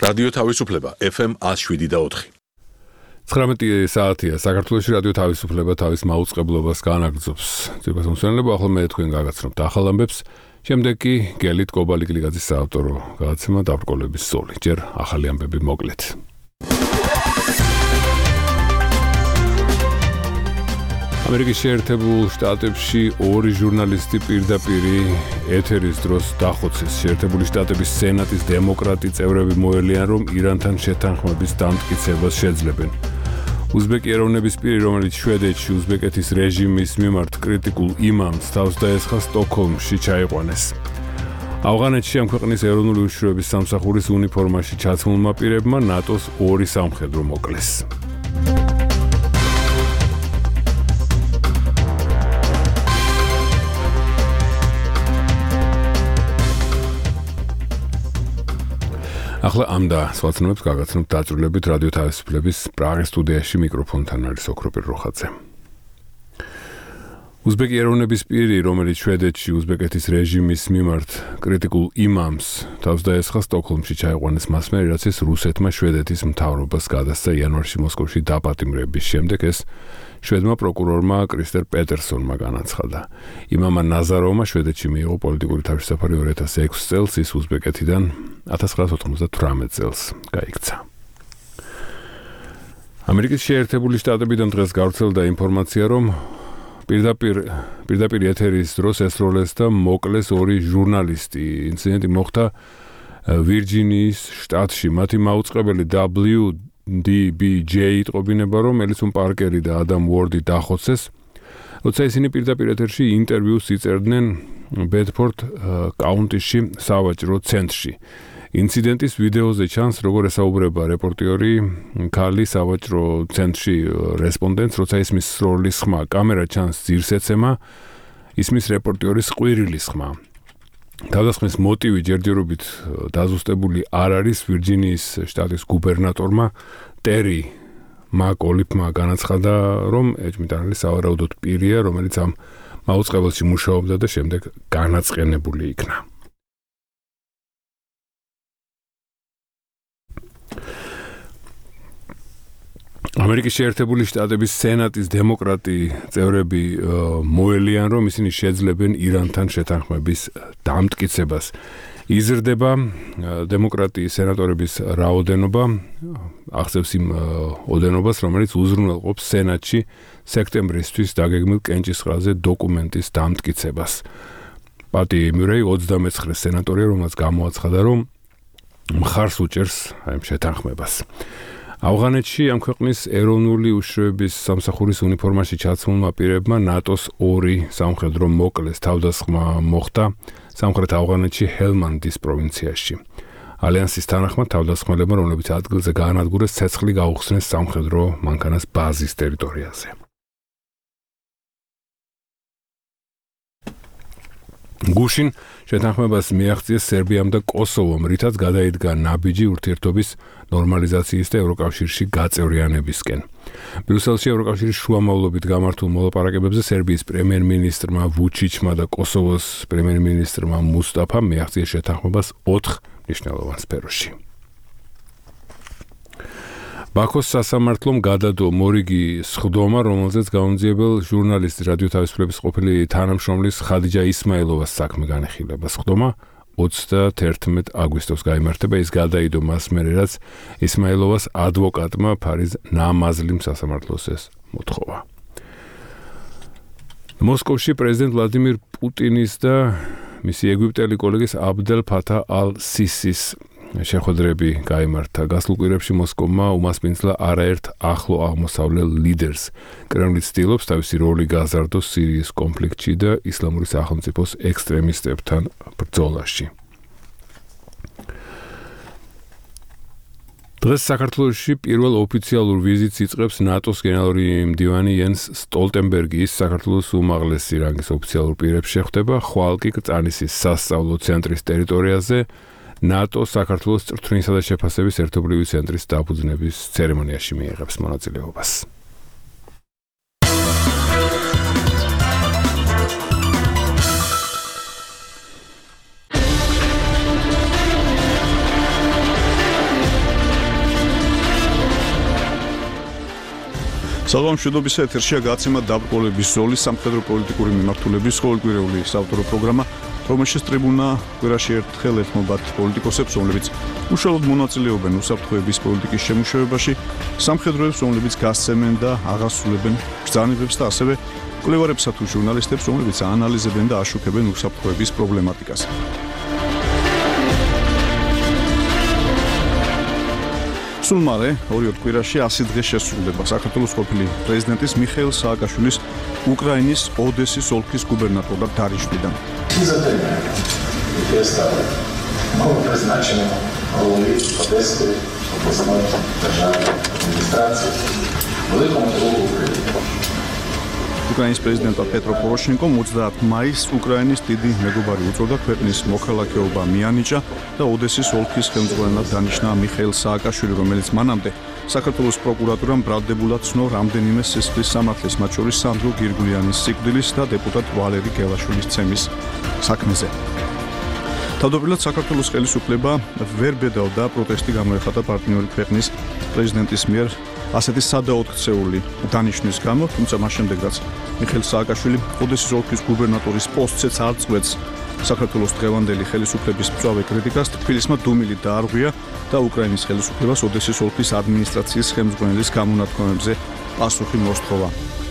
რადიო თავისუფლება FM 107.4. 19 საათია საქართველოში რადიო თავისუფლება თავის მაუწყებლობას განაგრძობს. ძირფას მოსვენებლება ახლა მე თქვენ გაგაცნობთ ახალ ამბებს, შემდეგ კი გელით კობალიკლიძის საავტორო გადაცემა დაბრკოლების სოლი. ჯერ ახალი ამბები მოკლედ. ამერიკის შეერთებულ შტატებში ორი ჟურნალისტი პირდაპირ ეთერის დროს დახოცეს. შეერთებული შტატების სენატის დემოკრატი წევრები მოელიან, რომ ირანთან შეთანხმების დამტკიცებას შეძლებენ. უზბეკი ეროვნების პირი, რომელიც შვედეთში უზბეკეთის რეჟიმის მიმართ კრიტიკულ იმამს თავს დაესხა სტოკჰოლმში ჩაიყვანეს. ავღანეთში ამ ქვეყნის ეროვნული უშიშროების სამსახურის უნიფორმაში ჩაცმულმა პირებმა ნატოს ორი სამხედრო მოკლეს. ახლა ამ და სხვა ცნობებს გაგაცნობთ დაწვრილებით რადიო თავისუფლების პრაღის სტუდიაში მიკროფონთან არის ოქროპირ როხაძე. უზბეკი ეროვნების პირი, რომელიც შვედეთში უზბეკეთის რეჟიმის მიმართ კრიტიკულ იმამს თავს დაესხა სტოკჰოლმში ჩაიყვანეს მასმე, რაც ის რუსეთმა შვედეთის მთავრობას გადასცა იანვარში მოსკოვში დაპატიმრების შემდეგ. ეს შვედმა პროკურორმა კრისტერ პეტერსონმა განაცხადა. იმამა ნაზაროვმა შვედეთში მიიღო პოლიტიკური თავშესაფარი 2006 წელს, ის უზბეკეთიდან 1998 წელს გაიქცა. ამერიკის შეერთებული შტატებიდან დღეს გავრცელდა ინფორმაცია, რომ პირდაპირ ეთერის დროს ესროლეს და მოკლეს ორი ჟურნალისტი. ინციდენტი მოხდა ვირჯინიის შტატში. მათი მაუწყებელი WDBJ იტყობინება, რომ ელისონ პარკერი და ადამ უორდი დახოცეს, როცა ისინი პირდაპირ ეთერში ინტერვიუს იწერდნენ ბედფორდ კაუნტიში სავაჭრო ცენტრში. ინციდენტის ვიდეოზე ჩანს, როგორ ესაუბრება რეპორტიორი ქალი სავაჭრო ცენტრში რესპონდენტს, როცა ისმის სროლის ხმა. კამერა ჩანს ძირს ეცემა, ისმის რეპორტიორის ყვირილის ხმა. თავდასხმის მოტივი ჯერჯერობით დაზუსტებული არ არის. ვირჯინიის შტატის გუბერნატორმა ტერი მაკოლიფმა განაცხადა, რომ ეჭვმიტანილი სავარაუდოდ პირია, რომელიც ამ მაუწყებელში მუშაობდა და შემდეგ განაწყენებული იქნა. ამერიკის შეერთებული შტატების სენატის დემოკრატი წევრები მოელიან, რომ ისინი შეძლებენ ირანთან შეთანხმების დამტკიცებას. იზრდება დემოკრატი სენატორების რაოდენობა, აღწევს იმ ოდენობას, რომელიც უზრუნველყოფს სენატში სექტემბრისთვის დაგეგმილ კენჭისყრაზე დოკუმენტის დამტკიცებას. პატი მურეი 29 სენატორია, რომელსაც გამოაცხადა, რომ მხარს უჭერს ამ შეთანხმებას. ავღანეთში ამ ქვეყნის ეროვნული უშიშროების სამსახურის უნიფორმაში ჩაცმულმა პირებმა ნატოს ორი სამხედრო მოკლეს. თავდასხმა მოხდა სამხრეთ ავღანეთში ჰელმანდის პროვინციაში. ალიანსის თანახმად თავდასხმელებმა, რომლებიც ადგილზე გაანადგურეს, ცეცხლი გაუხსნეს სამხედრო მანქანას ბაზის ტერიტორიაზე. გუშინ შეთანხმებას მიაღწიეს სერბიამ და კოსოვომ, რითაც გადაიდგა ნაბიჯი ურთიერთობის ნორმალიზაციის და ევროკავშირში გაწევრიანებისკენ. ბრიუსელში ევროკავშირის შუამავლობით გამართულ მოლაპარაკებებზე სერბიის პრემიერ-მინისტრმა ვუჩიჩმა და კოსოვოს პრემიერ-მინისტრმა მუსტაფამ მიაღწიეს შეთანხმებას 4 მნიშვნელოვან სფეროში. ბაქოს სასამართლომ გადადო მორიგი სხდომა, რომელზეც გაუნძიებელ ჟურნალისტ რადიო თავისუფლების ყოფილი თანამშრომლის ხადიჯა ისმაილოვას საქმე განეხილება. სხდომა 31 აგვისტოს გაიმართება. ის გადაიდო მას მერე, რაც ისმაილოვას ადვოკატმა ფარიზ ნამაზლიმ სასამართლოს ეს მოთხოვა. მოსკოვში პრეზიდენტ ვლადიმირ პუტინის და მისი ეგვიპტელი კოლეგის აბდელ ფათა ალ-სისის შეხვედრები გაიმართა. გასულ კვირებში მოსკოვმა უმასპინძლა არაერთ ახლო აღმოსავლელ ლიდერს. კრემლი ცდილობს თავისი როლი გაზარდოს სირიის კონფლიქტში და ისლამური სახელმწიფოს ექსტრემისტებთან ბრძოლაში. დღეს საქართველოში პირველ ოფიციალურ ვიზიტს იწყებს ნატოს გენერალური მდივანი იენს სტოლტენბერგი. ის საქართველოს უმაღლესი რანგის ოფიციალურ პირებს შეხვდება. ხვალ კი კრწანისის სასწავლო ცენტრის ტერიტორიაზე ნატო საქართველოს წრთვნისა და შეფასების ერთობლივი ცენტრის დაფუძნების ცერემონიაში მიიღებს მონაწილეობას. საღამომშვიდობის ეთერშია გაცემა დაბრკოლების ზოლის სამხედრო პოლიტიკური მიმართულების ყოველკვირეული საავტორო პროგრამა, რომელშიც ტრიბუნა კვირაში ერთხელ ეთმობათ პოლიტიკოსებს, რომლებიც უშუალოდ მონაწილეობენ უსაფრთხოების პოლიტიკის შემუშავებაში, სამხედროებს, რომლებიც გასცემენ და აღასრულებენ ბრძანებებს და ასევე კვლევარებსა თუ ჟურნალისტებს, რომლებიც აანალიზებენ და აშუქებენ უსაფრთხოების პრობლემატიკას. სულ მალე, 2 კვირაში 100 დღე შესრულდება საქართველოს ყოფილი პრეზიდენტის მიხეილ სააკაშვილის უკრაინის ოდესის ოლქის გუბერნატორად დანიშნვიდან. უკრაინის პრეზიდენტმა პეტრო პოროშენკომ 30 მაისს უკრაინის დიდი მეგობარი უწოდა, ქვეყნის მოქალაქეობა მიანიჭა და ოდესის ოლქის ხელმძღვანელად დანიშნა მიხეილ სააკაშვილი, რომელიც მანამდე საქართველოს პროკურატურამ ბრალდებულად ცნო რამდენიმე სისხლის სამართლის, მათ შორის სანდრო გირგულიანის სიკვდილის და დეპუტატ ვალერი გელაშვილის ცემის საქმეზე. თავდაპირველად საქართველოს ხელისუფლება ვერ ბედავდა პროტესტი გამოეხატა პარტნიორი ქვეყნის პრეზიდენტის მიერ ასეთი სადაოთხცეული დანიშნვის გამო, თუმცა მას შემდეგ რაც მიხეილ სააკაშვილი ოდესის ოლქის გუბერნატორის პოსტზეც არ წყვეტს საქართველოს დღევანდელი ხელისუფლების მწვავე კრიტიკას, თბილისმა დუმილი დაარღვია და უკრაინის ხელისუფლებას ოდესის ოლქის ადმინისტრაციის ხელმძღვანელის გამონათქვამებზე პასუხი მოსთხოვა.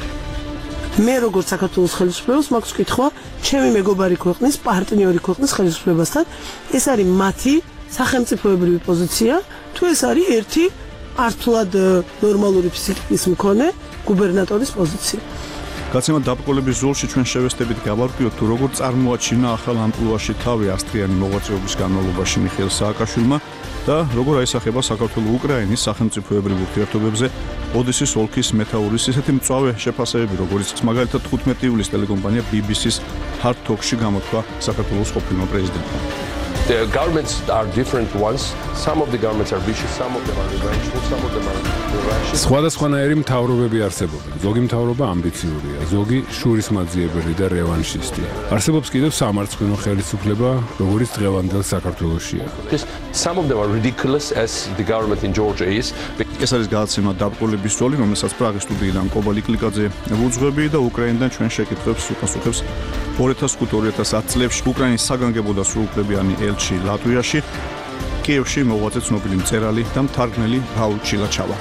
მე როგორც საქართველოს ხელისუფლებას მაქვს კითხვა ჩემი მეგობარი ქვეყნის, პარტნიორი ქვეყნის ხელისუფლებასთან, ეს არის მათი სახელმწიფოებრივი პოზიცია, თუ ეს არის ერთი ართულად ნორმალური ფსიქიკის მქონე გუბერნატორის პოზიცია. გაცემა დაბრკოლების ზოლში ჩვენ შევესწრებით გავარკვიოთ თუ როგორ წარმოაჩინა ახალ ამპლუაში თავი ასტრიანი მოღვაწეობის განმავლობაში მიხეილ სააკაშვილმა და როგორ აისახება საქართველო-უკრაინის სახელმწიფოებრივ ურთიერთობებზე ოდესის ოლქის მეთაურის ისეთი მწვავე შეფასებები, როგორიც მაგალითად 15 ივლისს ტელეკომპანია BBC-ს Hard Talk-ში გამოთქვა საქართველოს ყოფილმა პრეზიდენტმა. The governments are different ones. Some of the governments are vicious, some of them are revengeful, some of them are irrational. სხვადასხვანაირი მთავრობები არსებობენ. ზოგი მთავრობა ამბიციურია, ზოგი შურისმაძიებელი და რევანშისტია. არსებობს კიდევ სამარცხვინო ხელისუფლება, როგორც დღევანდელ საქართველოშია. Some of them are ridiculous as the government in Georgia is. ეს არის გადაცემა დაბრკოლების ზოლი, რომელსაც პრაღის სტუდიიდან კობალი კლიკაძე ვუძღვები და უკრაინიდან ჩვენ შეკითხვებს უპასუხებს 2005-2010 წლებში უკრაინის საგანგებო და სრულუფლებიანი ელჩი ლატვიაში, კიევში მოღვაწე ცნობილი მწერალი და მთარგმნელი რაულ ჩილაჩავა.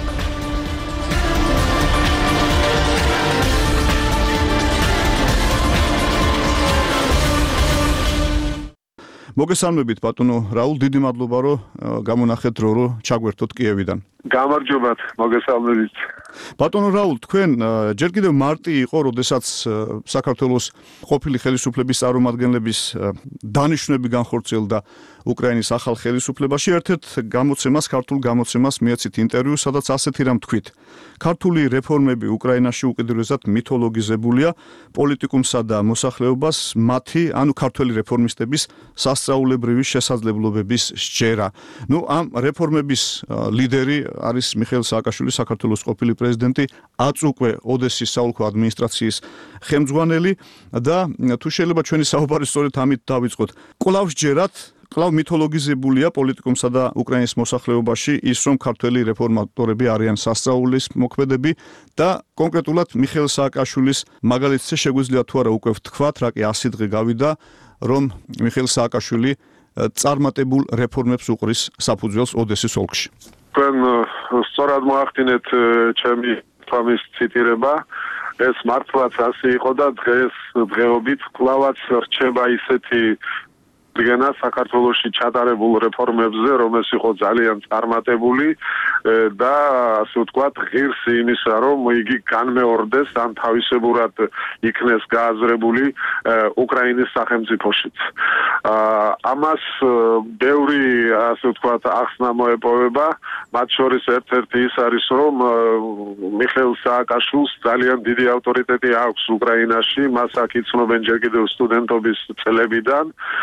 მოგესალმებით ბატონო რაულ, დიდი მადლობა რომ გამონახეთ დრო რომ ჩაგვერთოთ კიევიდან. გამარჯობათ, მოგესალმებით. ბატონო რაულ, თქვენ ჯერ კიდევ მარტი იყო, როდესაც საქართველოს ყოფილი ხელისუფლების წარმომადგენლების დანიშვნები განხორციელდა უკრაინის ახალ ხელისუფლებაში. ერთ-ერთ გამოცემას, ქართულ გამოცემას მიეცით ინტერვიუ, სადაც ასეთი რამ თქვით. ქართული რეფორმები უკრაინაში უკიდურესად მითოლოგიზებულია, პოლიტიკუმსა და მოსახლეობას მათი, ანუ ქართველი რეფორმისტების სასწაულებრივი შესაძლებლობების სჯერა. ამ რეფორმების ლიდერი არის მიხეილ სააკაშვილი, საქართველოს ყოფილი პრეზიდენტი, აწუკვე ოდესის საოლქო ადმინისტრაციის ხელმძღვანელი და თუ შეიძლება ჩვენი საუბარი სწორედ ამით დავიწყოთ. კვლავ სჯერათ, კვლავ მითოლოგიზებულია პოლიტიკუმსა და უკრაინის მოსახლეობაში ის, რომ ქართველი რეფორმატორები არიან სასწაულის მოქმედები და კონკრეტულად მიხეილ სააკაშვილის მაგალითზე შეგვიძლია თუ არა უკვე ვთქვათ, რა კი 100 დღე გავიდა, რომ მიხეილ სააკაშვილი წარმატებულ რეფორმებს უყრის საფუძველს ოდესის ოლქში. თქვენ სწორად მოახდინეთ ჩემი თამის ციტირება. ეს მართლაც ასე იყო და დღეობით კვლავაც რჩება ისეთი გენა საქართველოში ჩატარებულ რეფორმებზე, რომელიც იყო ძალიან წარმატებული და ასე ვთქვათ, ღირს იმისა, რომ იგი განმეორდეს ან თავისებურად იქნეს გააზრებული უკრაინის სახელმწიფოშიც. ამას ბევრი, ასე ვთქვათ, ახსნა მოეპოვება, მათ შორის ერთ-ერთი ის არის, რომ მიხეილ სააკაშვილს ძალიან დიდი ავტორიტეტი აქვს უკრაინაში, მას აქ იცნობენ ჯერ კიდევ სტუდენტობის წლებიდან.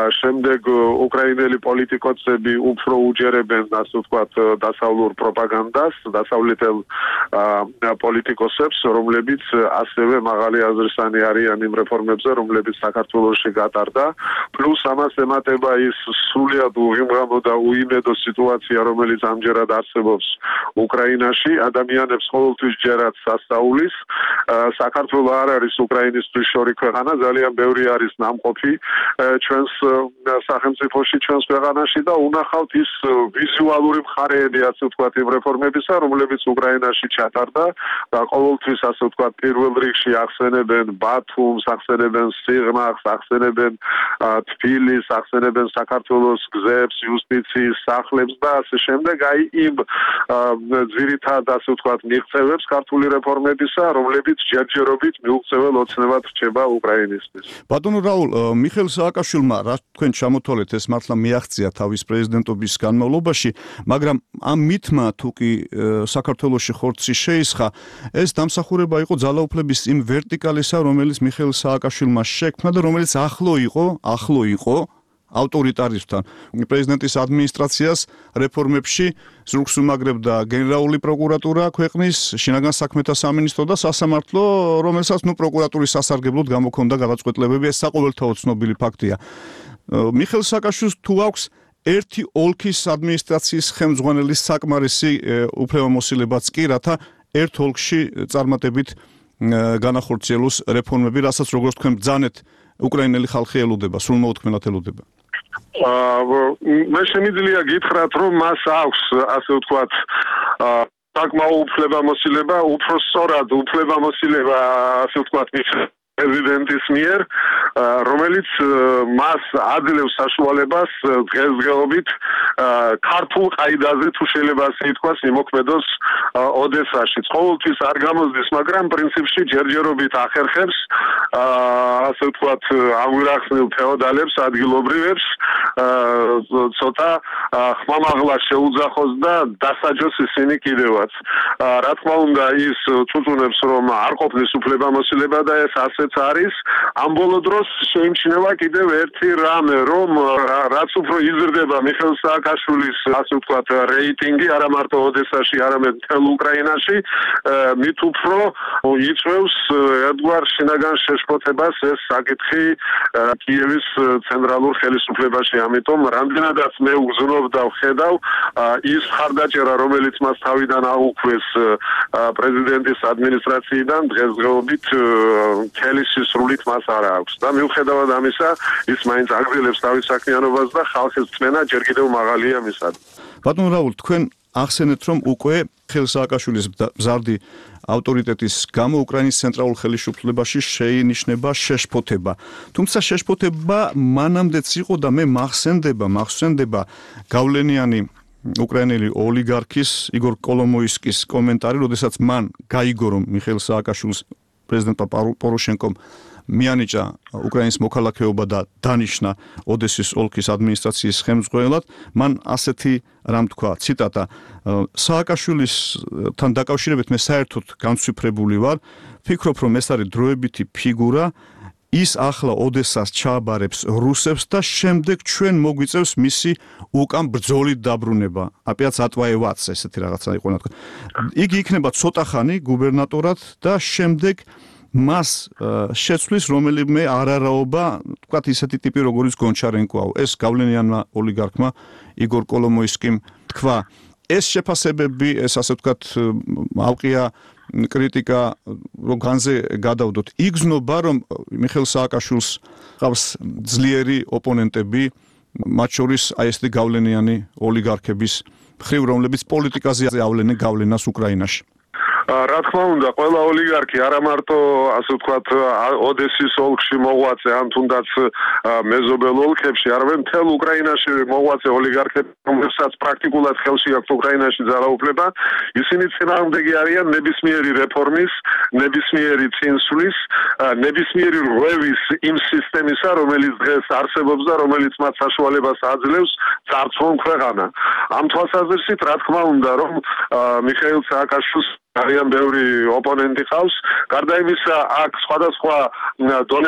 შემდეგ უკრაინელი პოლიტიკოსები უფრო უჯერებენ, ასე ვთქვათ, დასავლურ პროპაგანდას, დასავლეთელ პოლიტიკოსებს, რომლებიც ასევე მაღალი აზრისანი არიან იმ რეფორმებზე, რომლებიც საქართველოში გატარდა. Plus ამას ემატება ის სრულიად უღიმღამო და უიმედო სიტუაცია, რომელიც ამჯერად არსებობს უკრაინაში. ადამიანებს ყოველთვის ჯერათ სასწაულის. საქართველო არ არის უკრაინისთვის შორი ქვეყანა, ძალიან ბევრი არის ნამყოფი ჩვენს სახელმწიფოში, ჩვენს ქვეყანაში და უნახავთ ის ვიზუალური მხარეები, ასე ვთქვათ, იმ რეფორმებისა, რომლებიც უკრაინაში ჩატარდა და ყოველთვის, ასე ვთქვათ, პირველ რიგში ახსენებენ ბათუმს, ახსენებენ სიღნაღს, ახსენებენ თბილისს, ახსენებენ საქართველოს გზებს, იუსტიციის სახლებს და ასე შემდეგ. აი იმ ძირითად, ასე ვთქვათ, მიღწევებს ქართული რეფორმებისა, რომლებიც ჯერჯერობით მიუღწეվել ოცნებად რჩება უკრაინისთვის. ბატონო რაულ, მიხეილ სააკაშვილმა რა თქვენ ჩამოთვალეთ, ეს მართლა მიაღწია თავის პრეზიდენტობის განმავლობაში, მაგრამ ამ მითმა თუ კი საქართველოში ხორცი შეისხა, ეს დამსახურება იყო ძალაუფლების იმ ვერტიკალისა, რომელიც მიხეილ სააკაშვილმა შექმნა და რომელიც ახლო იყო ავტორიტარიზმთან. პრეზიდენტის ადმინისტრაციას რეფორმებში ზურგს უმაგრებდა გენერალური პროკურატურა ქვეყნის, შინაგან საქმეთა სამინისტრო და სასამართლო, რომელსაც პროკურატურის სასარგებლოდ გამოქონდა გადაწყვეტილებები. ეს საყოველთაოდ ცნობილი ფაქტია. მიხეილ სააკაშვილს თუ აქვს ერთი ოლქის ადმინისტრაციის ხელმძღვანელის საკმარისი უფლებამოსილებაც კი, რათა ერთ ოლქში წარმატებით განახორციელოს რეფორმები, რასაც როგორც თქვენ ბრძანეთ, უკრაინელი ხალხი ელოდება, სრულმოუთქმელად ელოდება. მე შემიძლია გითხრათ, რომ მას აქვს, ასე ვთქვათ, საკმაო უფლებამოსილება, უფრო სწორად უფლებამოსილება, ასე ვთქვათ, პრეზიდენტის მიერ, რომელიც მას აძლევს საშუალებას დღესდღეობით ქართულ ყაიდაზე თუ შეიძლება ასე ითქვას, იმოქმედოს ოდესაში. ყოველთვის არ გამოსდის, მაგრამ პრინციპში ჯერჯერობით ახერხებს, ასე ვთქვათ, ამგვარახსნილ ფეოდალებს, ადგილობრივებს, ცოტა ხმამაღლა შეუძახოს და დასაჯოს ისინი კიდევაც. რა თქმა უნდა, ის წუწუნებს, რომ არ ყოფნის უფლებამოსილება და ეს ასე არის. ამ ბოლო დროს შეიმჩნევა კიდევ ერთი რამე, რომ რაც უფრო იზრდება მიხეილ სააკაშვილის, ასე ვთქვათ, რეიტინგი, არა მარტო ოდესაში, არამედ მთელ უკრაინაში, მით უფრო იწვევს ერთგვარ შინაგან შეშფოთებას ეს საკითხი კიევის ცენტრალურ ხელისუფლებაში. ამიტომ რამდენადაც მე უგზნობ და ვხედავ, ის მხარდაჭერა, რომელიც მას თავიდან აუქვეს პრეზიდენტის ადმინისტრაციიდან, დღესდღეობით სრულით მას არ აქვს და მიუხედავად ამისა, ის მაინც აგრძელებს თავის საქმიანობას და ხალხის წმენა ჯერ კიდევ მაღალია მისად. ბატონ რაულ, თქვენ ახსენეთ, რომ უკვე მიხეილ სააკაშვილის მზარდი ავტორიტეტის გამო უკრაინის ცენტრალურ ხელისუფლებაში შეინიშნება შეშფოთება. თუმცა შეშფოთება მანამდეც იყო და მე მახსენდება გავლენიანი უკრაინელი ოლიგარქის იგორ კოლომოისკის კომენტარი, როდესაც მან გაიგო, რომ მიხეილ სააკაშვილს პრეზიდენტ პოროშენკომ მიანიჭა უკრაინის მოქალაქეობა და დანიშნა ოდესის ოლქის ადმინისტრაციის ხელმძღვანელად, მან ასეთი რამ თქვა, ციტატა: სააკაშვილისთან დაკავშირებით მე საერთოდ განცვიფრებული ვარ, ფიქრობ, რომ ეს არის დროებითი ფიგურა, ის ახლა ოდესას ჩააბარებს რუსებს და შემდეგ ჩვენ მოგვიწევს მისი უკან ბრძოლით დაბრუნება. აპიაც ატვაევაც ესეთი რაღაცა იყო ნათქვა. იგი იქნება ცოტა ხანი გუბერნატორად და შემდეგ მას შეცვლის რომელიმე არარაობა, თქვათ ისეთი ტიპი როგორც გონჩარენკოა. ეს გავლენიანმა ოლიგარქმა იგორ კოლომოისკიმ თქვა. ეს შეფასებები, ეს ასე ვთქვათ, ავყია კრიტიკა, რომ განზე გადავდოთ. იგზნობა, რომ მიხეილ სააკაშვილს ყავს ძლიერი ოპონენტები, მათ შორის აი ესეთი გავლენიანი ოლიგარქების მხრივ, რომლებიც პოლიტიკაზე ავლენენ გავლენას უკრაინაში. რა თქმა უნდა, ყველა ოლიგარქი არა მარტო, ასე ვთქვათ, ოდესის ოლქში მოღვაწე, ან თუნდაც მეზობელ ოლქებში, არამედ მთელ უკრაინაში მოღვაწე ოლიგარქები, რომლებსაც პრაქტიკულად ხელში აქვთ უკრაინაში ძალაუფლება, ისინი წინააღმდეგი არიან ნებისმიერი რეფორმის, ნებისმიერი წინსვლის, ნებისმიერი რღვევის იმ სისტემისა, რომელიც დღეს არსებობს და რომელიც მათ საშუალებას აძლევს წარწმონ ქვეყანა. ამ თვალსაზრისით, რა თქმა უნდა, რომ მიხეილ სააკაშვილს ძალიან ბევრი ოპონენტი ყავს. გარდა იმისა, აქ სხვადასხვა დონეზე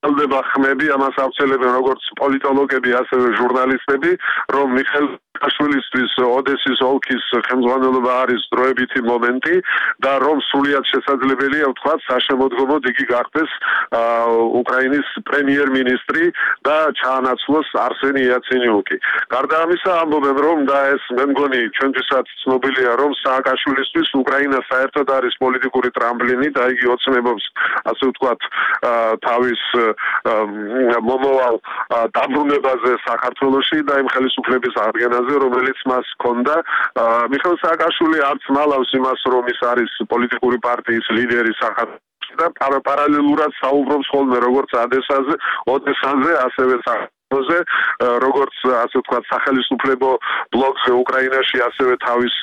ელდება ხმები, ამას ავწელებენ როგორც პოლიტოლოგები, ასევე ჟურნალისტები, რომ მიხეილ სააკაშვილისთვის ოდესის ოლქის ხელმძღვანელობა არის დროებითი მომენტი და რომ სრულიად შესაძლებელია ვთქვათ საშემოდგომოდ იგი გახდეს უკრაინის პრემიერ-მინისტრი და ჩაანაცვლოს არსენი იაცენიუკი. გარდა ამისა ამბობენ რომ და ეს მე მგონი ჩვენთვისაც ცნობილია რომ სააკაშვილისთვის უკრაინა საერთოდ არის პოლიტიკური ტრამპლინი და იგი ოცნებობს ასე ვთქვათ თავის მომავალ დაბრუნებაზე საქართველოში და იმ ხელისუფლების აღდგენაზე რომელიც მას ჰქონდა. მიხეილ სააკაშვილი არც მალავს იმას რომ ის არის პოლიტიკური პარტიის ლიდერი საქართველოში და პარალელურად საუბრობს ხოლმე როგორც ოდესაზე ასევე როგორც ასე ვთქვათ სახელმწიფო ბლოკზე უკრაინაში ასევე თავის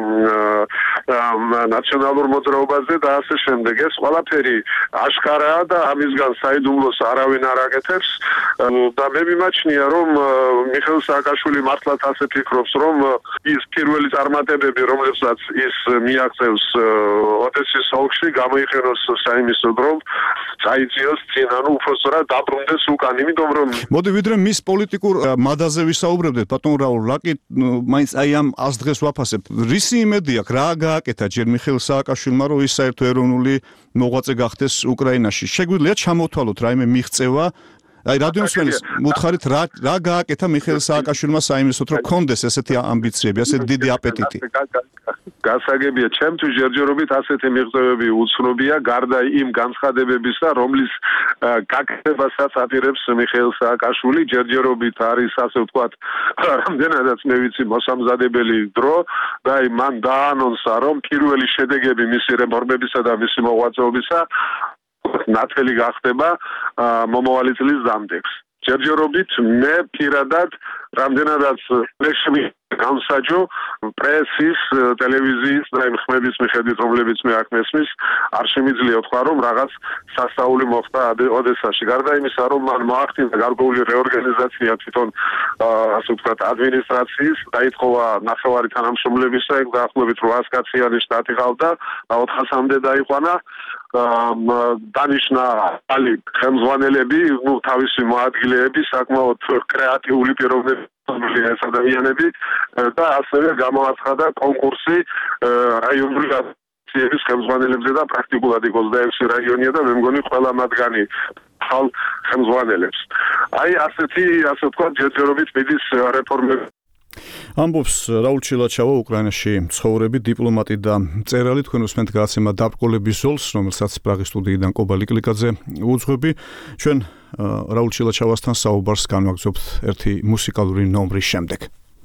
ნაციონალურ მოძრაობაზე და ასე შემდეგ. ეს ყველაფერი აშკარაა და ამისგან საიდუმლოს არავინ არ აკეთებს და მე მიმაჩნია რომ მიხეილ სააკაშვილი მართლაც ასე ფიქრობს რომ ის პირველი წარმატებები რომლებსაც ის მიაღწევს ოდესის ოლქში გამოიყენოს საიმისოდ რომ წაიწიოს წინ ანუ უბრალოდ დაბრუნდეს უკან იმიტომ რომ მოდი ვიდრე მის პოლიტიკურ მადაზე ვისაუბრებდეთ ბატონ რაულ რაკი მაინც აი ამ 100 დღეს ვაფასებ რისი იმედი აქვს რა გააკეთა ჯერ მიხეილ სააკაშვილმა რომ ის საერთო ეროვნული მოღვაწე გახდეს უკრაინაში შეგვიძლია ჩამოთვალოთ რაიმე მიღწევა აი რადიოსმენის მუთხარით რა გააკეთა მიხეილ სააკაშვილმა საიმისოდ რომ კონდეს ესეთი ამბიციები ასეთი დიდი აპეტიტი გასაგებია ჩემთვის ჯერჯერობით ასეთი მიღწევები უცნობია გარდა იმ განცხადებებისა რომლის გაკეთებასაც აპირებს მიხეილ სააკაშვილი ჯერჯერობით არის ასე ვთქვათ რამდენადაც მე ვიცი მოსამზადებელი დრო და აი მან დაანონსა რომ პირველი შედეგები მისი რეფორმებისა და მისი მოღვაწეობისა ნათელი გახდება მომავალი წლის დამდეგს. ჯერჯერობით მე პირადად რამდენადაც ლექსები განსაჯო პრესის, ტელევიზიის და იმ ხმების მიხედვით რომლებიც მე აქ მესმის არ შემიძლია ვთქვა რომ რაღაც სასწაული მოხდა ოდესაში. გარდა იმისა რომ მან მოახდინა გარკვეული რეორგანიზაცია თვითონ ასე ვთქვათ ადმინისტრაციის დაითხოვა ნახევარი თანამშრომლებისა ეგ დაახლოებით 800 კაციანი შტატი ყავდა 400-მდე დაიყვანა დანიშნა ალი ხელმძღვანელები თავისი მოადგილეები საკმაოდ კრეატიული პიროვნებები ეს ადამიანები და ასევე გამოაცხადა კონკურსი რაიონული აქტიების ხელმძღვანელებზე და პრაქტიკულად 26 რაიონია და მე მგონი ყველა მათგანი ხალ ხელმძღვანელებს. აი ასეთი ასე ვთქვათ ჯერჯერობით მიდის რეფორმები ამბობს რაულ ჩილაჩავა უკრაინაში მცხოვრები დიპლომატი და მწერალი თქვენ უსმენთ გადაცემა დაბრკოლების ზოლს რომელსაც პრაღის სტუდიიდან კობა ლიკლიკაძე უძღვები ჩვენ რაულ ჩილაჩავასთან საუბარს განვაგრძობთ ერთი მუსიკალური ნომრის შემდეგ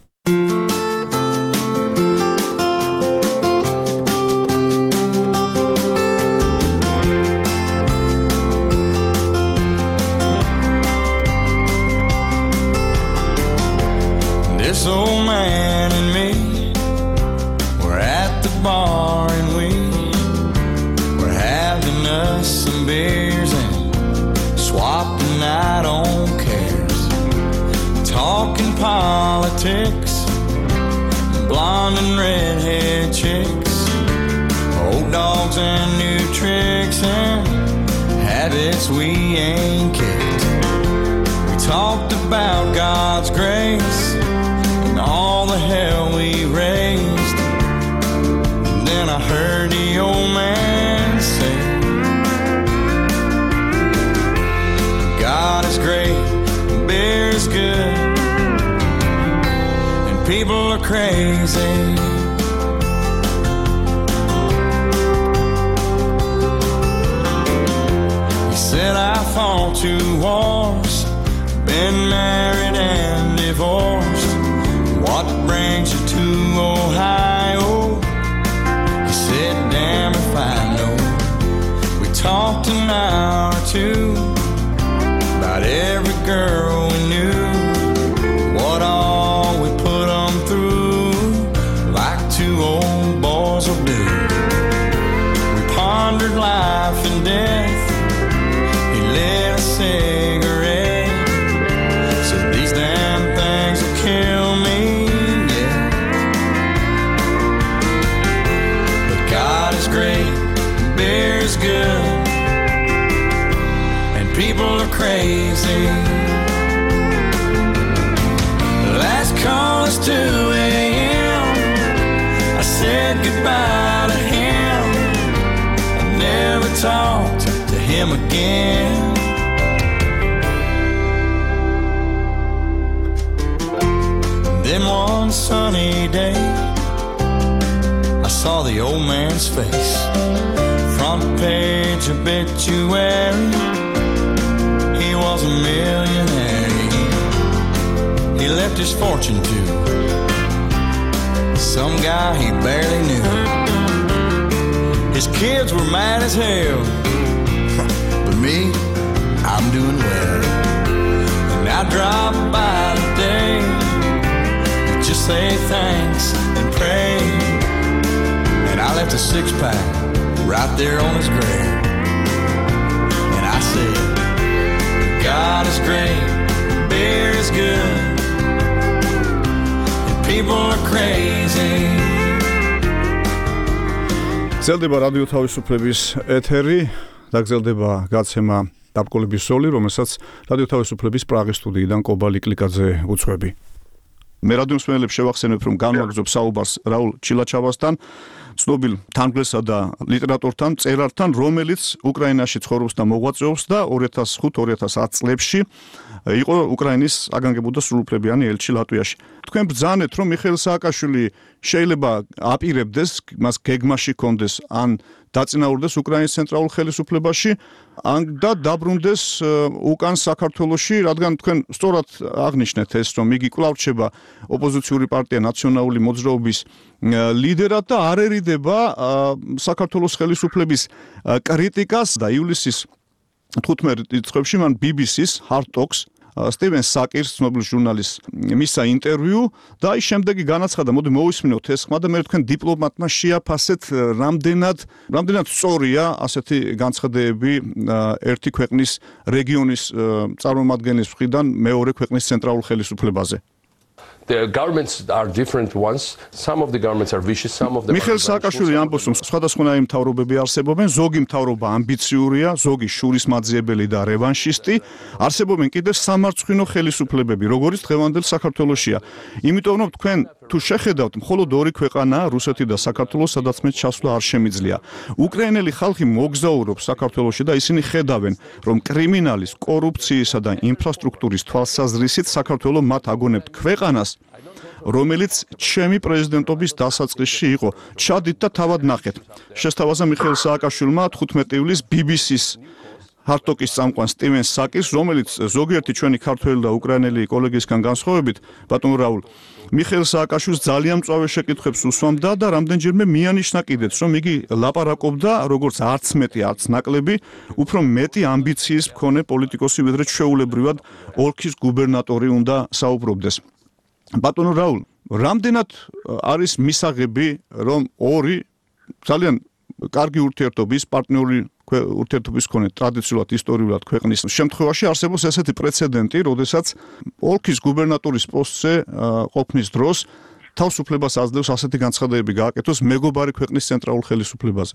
This old man and me were at the bar and we were having us some beers and swapping out on cares, talking politics, blonde and redhead chicks, old dogs and new tricks and habits we ain't kicked. We talked about God's grace all the hell we raised. And then I heard the old man say, God is great, beer is good, and people are crazy. He said I fought 2 wars, been married and divorced. What brings you to Ohio? He said, damn if I know. We talked an hour or 2 about every girl we knew, what all we put them through, like 2 old boys will do. We pondered life and death. He lit a cigarette, said these damn things will kill me. Great, beer is good, people are crazy. Last call is 2 a.m. I said goodbye to him. I never talked to him again. Then one sunny day, I saw the old man's face. Front page obituary, he was a millionaire. He left his fortune to some guy he barely knew. His kids were mad as hell, but me, I'm doing well. And I drop by today, just say thanks and pray. And I left a 6-pack right there on his grave. And I said, God is great, beer is good, and people are crazy. გრძელდება რადიო თავისუფლების ეთერი და გრძელდება გაცემა დაბკოლების ზოლი, რომელსაც რადიო თავისუფლების პრაღის სტუდიიდან კობალი კლიკაძე უძღვები. მე რადიო მსმენელებს შევახსენებ, რომ განვაგრძობ საუბარს რაულ ჩილაჩავასთან, ცნობილ თარგმნელსა და ლიტერატორთან, მწერალთან, რომელიც უკრაინაში ცხოვრობს და მოღვაწეობს და 2005-2010 წლებში იყო უკრაინის აგანგებოდა სრულუფლებიანი ელჩი ლატვიაში. თქვენ ბრძანეთ, რომ მიხეილ სააკაშვილი შეიძლება აპირებდეს, მას გეგმაში კონდეს, ან დაწინაურდეს უკრაინის ცენტრალურ ხელისუფლებაში, ან და დაბრუნდეს უკან საქართველოში, რადგან თქვენ სწორად აღნიშნეთ ეს, რომ იგი კვლავ რჩება ოპოზიციური პარტია ნაციონალური მოძრაობის ლიდერად და არ ერიდება საქართველოს ხელისუფლების კრიტიკას და ივლისის 15 რიცხვებში მან BBC-ს Hard Talks სტივენ საკირს, ცნობილ ჟურნალისტს მისცა ინტერვიუ და ის შემდეგი განაცხადა, მოდი მოვისმინოთ ეს ხმა და მე თქვენ დიპლომატმა შეაფასეთ, რამდენად სწორია ასეთი განცხადებები ერთი ქვეყნის რეგიონის წარმომადგენლის მხრიდან მეორე ქვეყნის ცენტრალურ ხელისუფლებაზე. The governments are different ones. Some of the governments are vicious, some of them მიხეილ სააკაშვილი ამბობს, რომ სხვადასხვანაირი მთავრობები არსებობენ, ზოგი მთავრობა ამბიციურია, ზოგი შურისმაძიებელი და რევანშისტი, არსებობენ კიდევ სამარცხვინო ხელისუფლებები, როგორც დღევანდელ საქართველოშია. იმიტომ რომ თქვენ თუ შეხედავთ, მხოლოდ ორი ქვეყანაა, რუსეთი და საქართველო, სადაც მე ჩასვლა არ შემიძლია. უკრაინელი ხალხი მოგზაურობს საქართველოში და ისინი ხედავენ, რომ კრიმინალის, კორუფციისა და ინფრასტრუქტურის თვალსაზრისით საქართველო მათ აგონებთ ქვეყანას, რომელიც ჩემი პრეზიდენტობის დასაწყისში იყო. ჩადით და თავად ნახეთ. შესთავაზა მიხეილ სააკაშვილმა 15 ივლისს BBC-ს Hard Talks წამყვან სტივენ საკირს, რომელიც ზოგიერთი ჩვენი ქართველი და უკრაინელი კოლეგისგან განსხვავებით, ბატონ რაულ, მიხეილ სააკაშვილს ძალიან მწვავე შეკითხვებს უსვამდა და რამდენჯერმე მიანიშნა კიდეც, რომ იგი ლაპარაკობდა როგორც არც მეტი, არც ნაკლები, უფრო მეტი ამბიციის მქონე პოლიტიკოსი, ვიდრე ჩვეულებრივად ოლქის გუბერნატორი უნდა საუბრობდეს. ბატონო რაულ, რამდენად არის მისაღები, რომ ორი ძალიან კარგი ურთიერთობის, პარტნიორი ურთიერთობის მქონე ტრადიციულად ისტორიულად ქვეყნის შემთხვევაში არსებობს ესეთი პრეცედენტი, როდესაც ოლქის გუბერნატორის პოსტზე ყოფნის დროს თავისუფლებას აძლევს ასეთი განცხადებები გააკეთოს მეგობარი ქვეყნის ცენტრალურ ხელისუფლებაზე.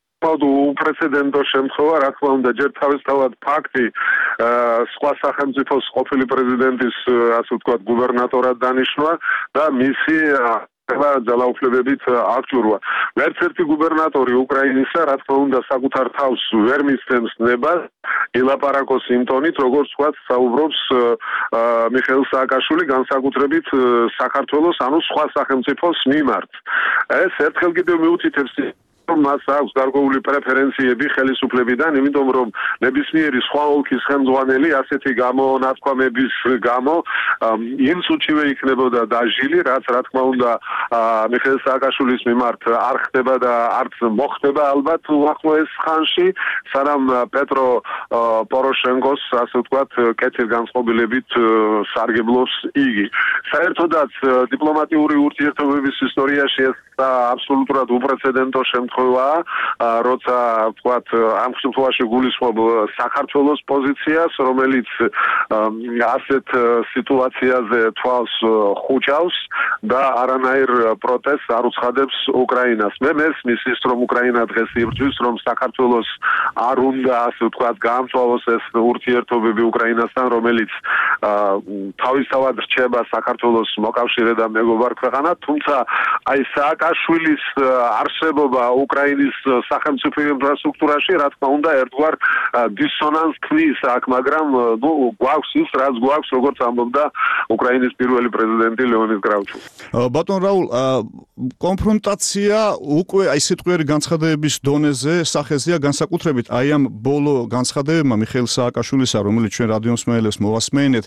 უპრეცედენტო შემთხვევა, რა თქმა უნდა, ჯერ თავისთავად ფაქტი სხვა სახელმწიფოს ყოფილი პრეზიდენტის, ასე ვთქვათ, გუბერნატორად დანიშნვა და მისი ძალაუფლებებით აღჭურვა. ერთ-ერთი გუბერნატორი უკრაინისა, რა თქმა უნდა, საკუთარ თავს ვერ მისცემს ნებას ილაპარაკოს იმ ტონით, როგორც ვთქვათ, საუბრობს მიხეილ სააკაშვილი განსაკუთრებით საქართველოს, ანუ სხვა სახელმწიფოს მიმართ. ეს ერთხელ კიდევ მიუთითებს მას აქვს გარკვეული პრეფერენციები ხელისუფლებიდან, იმიტომ რომ ნებისმიერი სხვა ოლქის ხელმძღვანელი ასეთი გამონათქვამების გამო იმ სუჩივე იქნებოდა დაჟილი, რაც რა თქმა უნდა მიხეილ სააკაშვილის მიმართ არ ხდება და არც მოხდება ალბათ უახლოეს ხანში, სანამ პეტრო პოროშენკოს, ასე ვთქვათ, კეთილგანწყობილებით სარგებლობს იგი. საერთოდაც დიპლომატიური ურთიერთობების ისტორიაში ეს აბსოლუტურად უპრეცედენტო შემთხვევა განსხვავება, როცა ვთქვათ, ამ შემთხვევაში გულისხმობ საქართველოს პოზიციას, რომელიც ასეთ სიტუაციაზე თვალს ხუჭავს და არანაირ პროტესტს არ უცხადებს უკრაინას. მე მესმის ის, რომ უკრაინა დღეს იბრძვის, რომ საქართველოს არ უნდა, ასე ვთქვათ, გაამწვავოს ეს ურთიერთობები უკრაინასთან, რომელიც თავისთავად რჩება საქართველოს მოკავშირე და მეგობარ ქვეყანა, თუმცა აი სააკაშვილის არსებობა უკრაინის სახელმწიფო ინფრასტრუქტურაში, რა თქმა უნდა, ერთგვარ დისონანსს ქმნის აქ, მაგრამ გვაქვს ის, რაც გვაქვს, როგორც ამბობდა უკრაინის პირველი პრეზიდენტი ლეონიდ კრავჩუკი. ბატონ რაულ, კონფრონტაცია უკვე აი სიტყვიერი განცხადებების დონეზე სახეზეა, განსაკუთრებით აი ამ ბოლო განცხადებებმა მიხეილ სააკაშვილისა, რომელიც ჩვენ რადიო მსმენელებს მოვასმენეთ,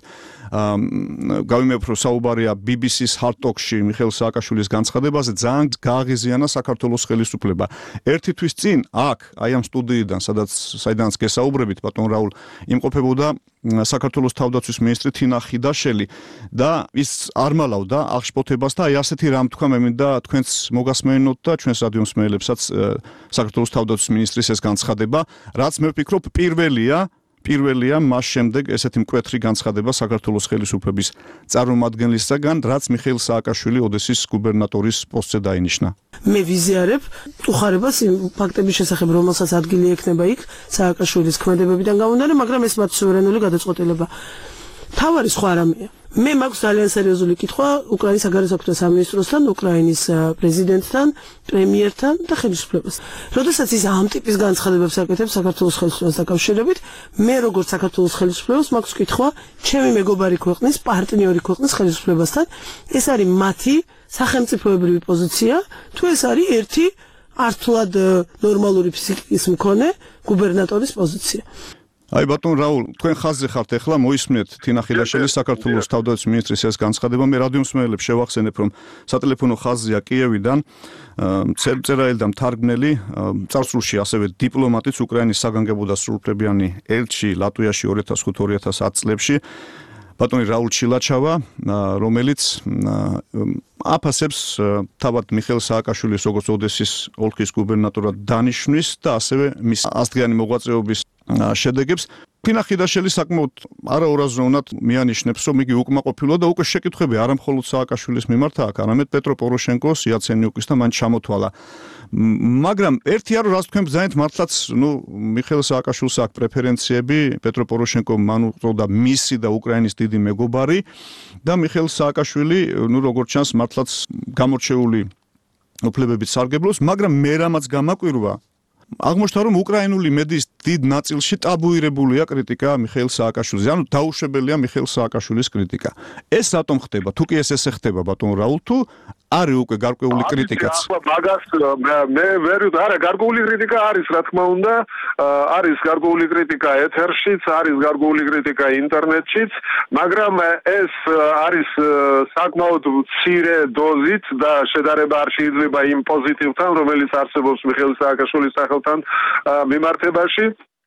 გავიმეორებ, რომ საუბარია BBC-ს Hard Talk-ში მიხეილ სააკაშვილის განცხადებაზე, ძალიან გააღიზიანა საქართველოს ხელისუფლება. ერთი თვის წინ აქ, აი ამ სტუდიიდან, საიდანაც გესაუბრებით, ბატონ რაულ, იმყოფებოდა საქართველოს თავდაცვის მინისტრი თინა ხიდაშელი და ის არ მალავდა აღშფოთებას და აი ასეთი რამ თქვა, მე მინდა თქვენც მოგასმენოთ და ჩვენს რადიო მსმენელებსაც საქართველოს თავდაცვის მინისტრის ეს განცხადება, რაც მე ვფიქრობ პირველია მას შემდეგ ესეთი მკვეთრი განცხადება საქართველოს ხელისუფლების წარმომადგენლისაგან, რაც მიხეილ სააკაშვილი ოდესის გუბერნატორის პოსტზე დაინიშნა. მე ვიზიარებ უხარებას იმ ფაქტების შესახებ, რომელსაც ადგილი ექნება იქ სააკაშვილის ქმედებებიდან გამომდინარე, მაგრამ ეს მათ სუვერენული გადაწყვეტილება. თავარი სხვა რამეა. მე მაქვს ძალიან სერიოზული კითხვა უკრაინის საგარეო საქმეთა სამინისტროსთან, უკრაინის პრეზიდენტთან, პრემიერთან და ხელისუფლებასთან. როდესაც ის ამ ტიპის განცხადებებს აკეთებს საქართველოს ხელისუფლებას დაკავშირებით, მე როგორც საქართველოს ხელისუფლებას მაქვს კითხვა ჩემი მეგობარი ქვეყნის, პარტნიორი ქვეყნის ხელისუფლებასთან, ეს არის მათი სახელმწიფოებრივი პოზიცია, თუ ეს არის ერთი ართულად ნორმალური ფსიქიკის მქონე გუბერნატორის პოზიცია. აი ბატონ რაულ, თქვენ ხაზზე ხართ ახლა, მოისმენთ თინა ხიდაშელის საქართველოს თავდაცვის მინისტრის ეს განცხადება. მე რადიო მსმენელებს შევახსენებ, რომ სატელეფონო ხაზზეა კიევიდან წერაელი და მთარგმნელი, წარსულში ასევე დიპლომატიც, უკრაინის საგანგებო და სრულუფლებიანი ელჩი ლატვიაში 2005-2010 წლებში, ბატონი რაულ ჩილაჩავა, რომელიც აფასებს თავად მიხეილ სააკაშვილის როგორც ოდესის ოლქის გუბერნატორად დანიშვნის და ასევე მის ასდღიანი მოღვაწეობის შედეგებს. თინა ხიდაშელი საკმაოდ არაურაზროვნად მიანიშნებს, რომ იგი უკმაყოფილოა და უკვე შეკითხვები არა მხოლოდ სააკაშვილის მიმართ აქვს, არამედ პეტრო პოროშენკოს, იაცენიუკის და მან ჩამოთვალა. მაგრამ ერთი არის, რაც თქვენ ბრძანეთ, მართლაც, მიხეილ სააკაშვილს აქვს პრეფერენციები, პეტრო პოროშენკო მან უწოდა მისი და უკრაინის დიდი მეგობარი და მიხეილ სააკაშვილი, როგორც ჩანს, მართლაც გამორჩეული უფლებებით სარგებლობს, მაგრამ მე რამაც გამაკვირვა, აღმოჩნდა, რომ უკრაინული მედიის დიდ ნაწილში ტაბუირებულია კრიტიკა მიხეილ სააკაშვილის, ანუ დაუშვებელია მიხეილ სააკაშვილის კრიტიკა. ეს რატომ ხდება? თუ კი ეს ხდება, ბატონ რაულ, თუ არის უკვე გარკვეული კრიტიკაც. მაგას მე ვერ არა, გარკვეული კრიტიკა არის, რა თქმა უნდა, არის გარკვეული კრიტიკა ეთერშიც, არის გარკვეული კრიტიკა ინტერნეტშიც, მაგრამ ეს არის საკმაოდ მცირე დოზით და შედარება არ შეიძლება იმ პოზიტივთან, რომელიც არსებობს მიხეილ სააკაშვილის სახელთან მიმართებაში.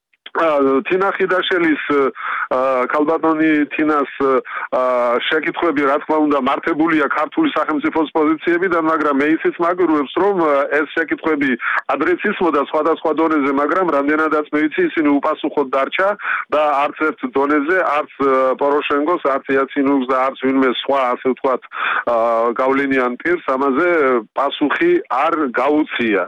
თინა ხიდაშელის ქალბატონი თინას შეკითხვები რა თქმა უნდა მართებულია ქართული სახელმწიფოს პოზიციებიდან, მაგრამ მე ისიც მაგვირგვებს, რომ ეს შეკითხვები ადრეცისმოდა სხვადასხვა დონეზე, მაგრამ რამდენადაც მე ვიცი, ისინი უპასუხოდ დარჩა და არც ერთ დონეზე, არც პოროშენკოს, არც იაცენიუკს და არც ვინმე სხვა, ასე ვთქვათ, გავლენიან პირს ამაზე პასუხი არ გაუწია.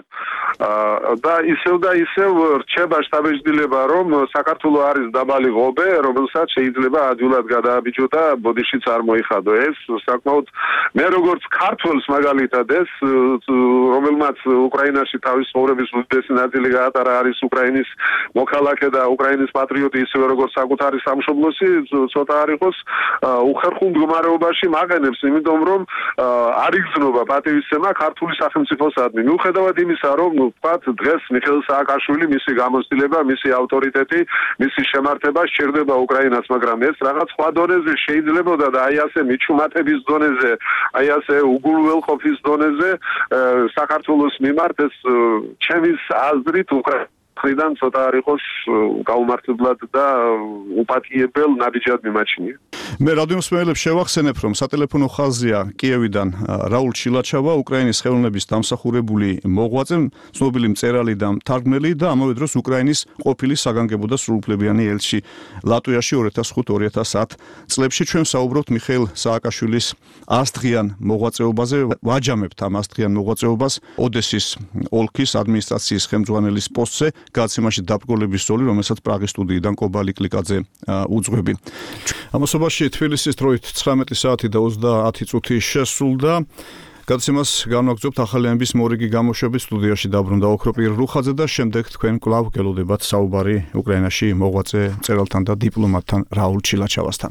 და ისევ რჩება შტაბ-ბიჭდილება, რომ საქართველო არის დაბალი ღობე, რომელსაც შეიძლება ადვილად გადააბიჯო და ბოდიშიც არ მოიხადო. ეს საკმაოდ მე როგორც ქართველს მაგალითად ეს, რომელმაც უკრაინაში თავის ცხოვრების უდიდესი ნაწილი გაატარა, არის უკრაინის მოქალაქე და უკრაინის პატრიოტი, ისევე როგორც საკუთარი სამშობლოსი, ცოტა არ იყოს უხერხულ მდგომარეობაში მაყენებს, იმიტომ რომ არ იგრძნობა პატივისცემა ქართული სახელმწიფოსადმი. მიუხედავად იმისა, რომ ვთქვათ, დღეს მიხეილ სააკაშვილი, მისი გამოცდილება, მისი ავტორიტეტი, მისი შემართება სჭირდება უკრაინას, მაგრამ ეს რაღაც სხვა დონეზე შეიძლებოდა და აი ასე მიჩუმატების დონეზე, აი ასე უგულველყოფის დონეზე საქართველოს მიმართ ეს ჩემის აზრით უკრაინიდან ცოტა არ იყოს გაუმართლებლად და უპატიებელ ნაბიჯად მიმაჩნია. მე რადიო მსმენელებს შევახსენებ, რომ სატელეფონო ხაზია კიევიდან რაულ ჩილაჩავა, უკრაინის ხელოვნების დამსახურებული მოღვაწე, ცნობილი მწერალი და მთარგმნელი და ამავე დროს უკრაინის ყოფილი საგანგებო და სრულუფლებიანი ელჩი ლატვიაში 2005-2010 წლებში. ჩვენ საუბრობთ მიხეილ სააკაშვილის ასდღიან მოღვაწეობაზე, ვაჯამებთ ამ ასდღიან მოღვაწეობას ოდესის ოლქის ადმინისტრაციის ხელმძღვანელის პოსტზე, გადაცემაში დაბრკოლების ზოლი, რომელსაც პრაღის სტუდიიდან კობალი კლიკაძე უძღვები. ამასობაში თბილისის დროით 19 საათი და 30 წუთი შესულდა. გადაცემას განვაგრძობთ ახალიანების მორიგი გამოშვების სტუდიაში დაბრუნდა ოქროპირ რუხაძე და შემდეგ თქვენ კვლავ გელოდებათ საუბარი უკრაინაში მოღვაწე მწერალთან და დიპლომატთან რაულ ჩილაჩავასთან.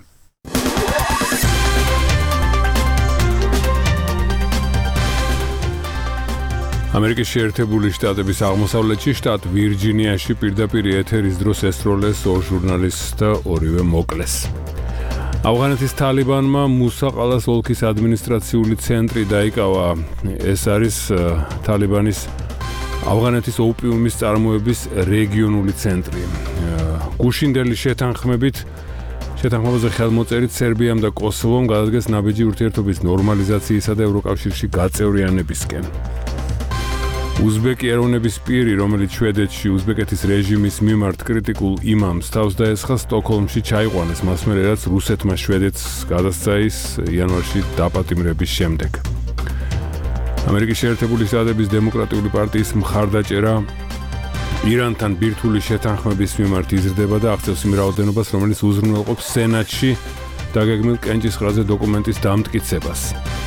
ამერიკის შეერთებული შტატების აღმოსავლეთში შტატ ვირჯინიაში პირდაპირ ეთერის დროს ესროლეს ორ ჟურნალისტს და ორივე მოკლეს. ავღანეთის თალიბანმა მუსაყალას ოლქის ადმინისტრაციული ცენტრი დაიკავა. ეს არის თალიბანის ავღანეთის ოპიუმის წარმოების რეგიონული ცენტრი. გუშინდელი შეთანხმებაზე ხელმოწერით სერბიამ და კოსოვომ გადადგეს ნაბიჯი ურთიერთობის ნორმალიზაციისა და ევროკავშირში გაწევრიანებისკენ. უზბეკი ეროვნების პირი, რომელიც შვედეთში უზბეკეთის რეჟიმის მიმართ კრიტიკულ იმამს თავს დაესხა, სტოკჰოლმში ჩაიყვანეს, მას მერე რაც რუსეთმა შვედეთს გადასცა ის იანვარში დაპატიმრების შემდეგ. ამერიკის შეერთებული შტატების დემოკრატიული პარტიის მხარდაჭერა ირანთან ბირთვული შეთანხმების მიმართ იზრდება და აღწევს იმ რაოდენობას, რომელიც უზრუნველყოფს სენატში დაგეგმილ კენჭისყრაზე დოკუმენტის დამტკიცებას.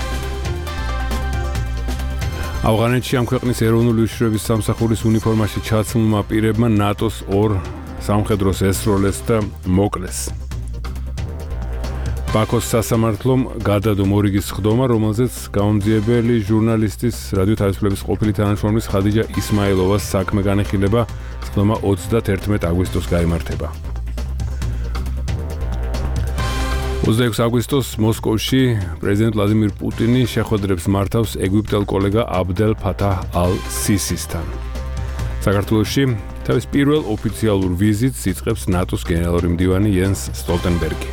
ავღანეთში ამ ქვეყნის ეროვნული უშიშროების სამსახურის უნიფორმაში ჩაცმულმა პირებმა ნატოს ორ სამხედროს ესროლეს და მოკლეს. ბაქოს სასამართლომ გადადო მორიგის ხდომა, რომელზეც გამომძიებელი ჟურნალისტის რადიო თავისუფლების ყოფილი თანამშრომლის ხადიჯა ისმაილოვას საქმე განეხილება. ხდომა 31 აგვისტოს გაიმართება. 26 აგვისტოს მოსკოვში პრეზიდენტ ვლადიმირ პუტინი შეხვედრებს მართავს ეგვიპტელ კოლეგა აბდელ ფათაჰ ალ-სისისთან. საქართველოში თავის პირველ ოფიციალურ ვიზიტს იწყებს ნატოს გენერალური მდივანი იენს სტოლტენბერგი.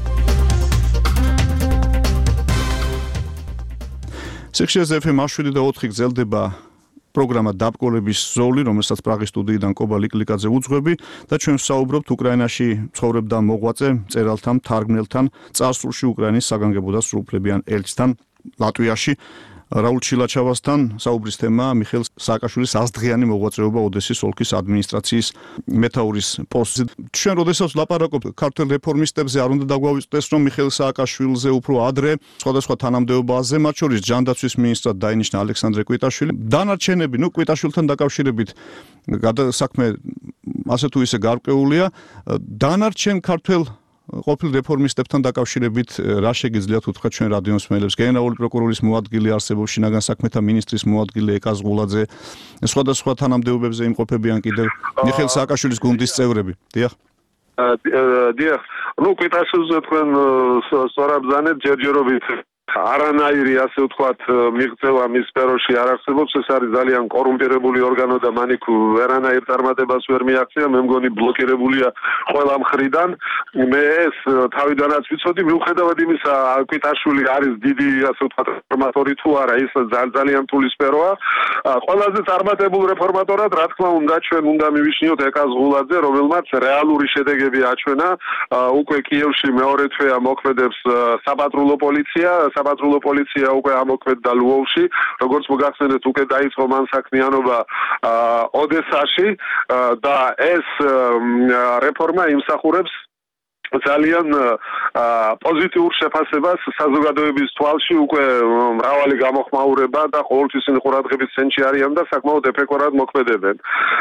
სექციაზე FM 7 და 4 გრძელდება პროგრამა დაბრკოლების ზოლი, რომელსაც პრაღის სტუდიიდან კობალი კლიკაძე უძღვები და ჩვენ საუბრობთ უკრაინაში ცხოვრებდა მოღვაწე მწერალთან, მთარგმნელთან, წარსულში უკრაინის საგანგებო და სრულუფლებიან ელჩთან ლატვიაში რაულ ჩილაჩავასთან. საუბრის თემა მიხეილ სააკაშვილის ასდღიანი მოღვაწეობა ოდესის ოლქის ადმინისტრაციის მეთაურის პოსტზე. ჩვენ როდესაც ლაპარაკობთ ქართულ რეფორმისტებზე, არ უნდა დაგვავიწყდეს, რომ მიხეილ სააკაშვილზე უფრო ადრე სხვადასხვა თანამდებობაზე, მათ შორის ჯანდაცვის მინისტრად დაინიშნა ალექსანდრე კვიტაშვილი. დანარჩენები, კვიტაშვილთან დაკავშირებით საქმე ასე თუ ისე გარკვეულია. დანარჩენ ქართულ ყოფილ რეფორმისტებთან დაკავშირებით რა შეგიძლიათ უთხრათ ჩვენ რადიო მსმენელებს? გენერალური პროკურორის მოადგილე არსებობს, შინაგან საქმეთა მინისტრის მოადგილე ეკა ზღულაძე, სხვადასხვა თანამდებობებზე იმყოფებიან კიდევ მიხეილ სააკაშვილის გუნდის წევრები. დიახ. დიახ. კვიტაშვილზე თქვენ სწორად ბრძანეთ ჯერჯერობით არანაირი ასე ვთქვათ მიღწევა მის სფეროში არ არსებობს. ეს არის ძალიან კორუმპირებული ორგანო და მან იქ ვერანაირ წარმატებას ვერ მიაღწია. მე მგონი ბლოკირებულია ყველა მხრიდან. მე ეს თავიდანაც ვიცოდი, მიუხედავად იმისა, კვიტაშვილი არის დიდი ასე ვთქვათ რეფორმატორი თუ არა, ის ძალიან რთული სფეროა. ყველაზე წარმატებულ რეფორმატორად რა თქმა უნდა ჩვენ უნდა მივიშნიოთ ეკა ზღულაძე, რომელმაც რეალური შედეგები აჩვენა. უკვე კიევში მეორე თვეა მოქმედებს საპატრულო პოლიცია. საპატრულო პოლიცია უკვე ამოქმედდა ლვოვში, როგორც მოგახსენეთ, უკვე დაიწყო მან საქმიანობა ოდესაში და ეს რეფორმა იმსახურებს ძალიან პოზიტიურ შეფასებას საზოგადოების თვალში. უკვე მრავალი გამოხმაურება და ყოველთვის ყურადღების ცენტრში არიან და საკმაოდ ეფექტურად მოქმედებენ.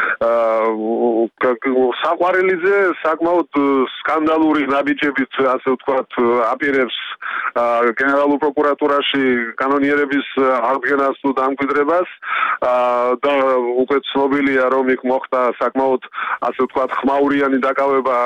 საყვარელიძე საკმაოდ სკანდალური ნაბიჯებით ასე ვთქვათ აპირებს გენერალურ პროკურატურაში კანონიერების აღდგენას თუ დამკვიდრებას და უკვე ცნობილია, რომ იქ მოხდა საკმაოდ ასე ვთქვათ ხმაურიანი დაკავება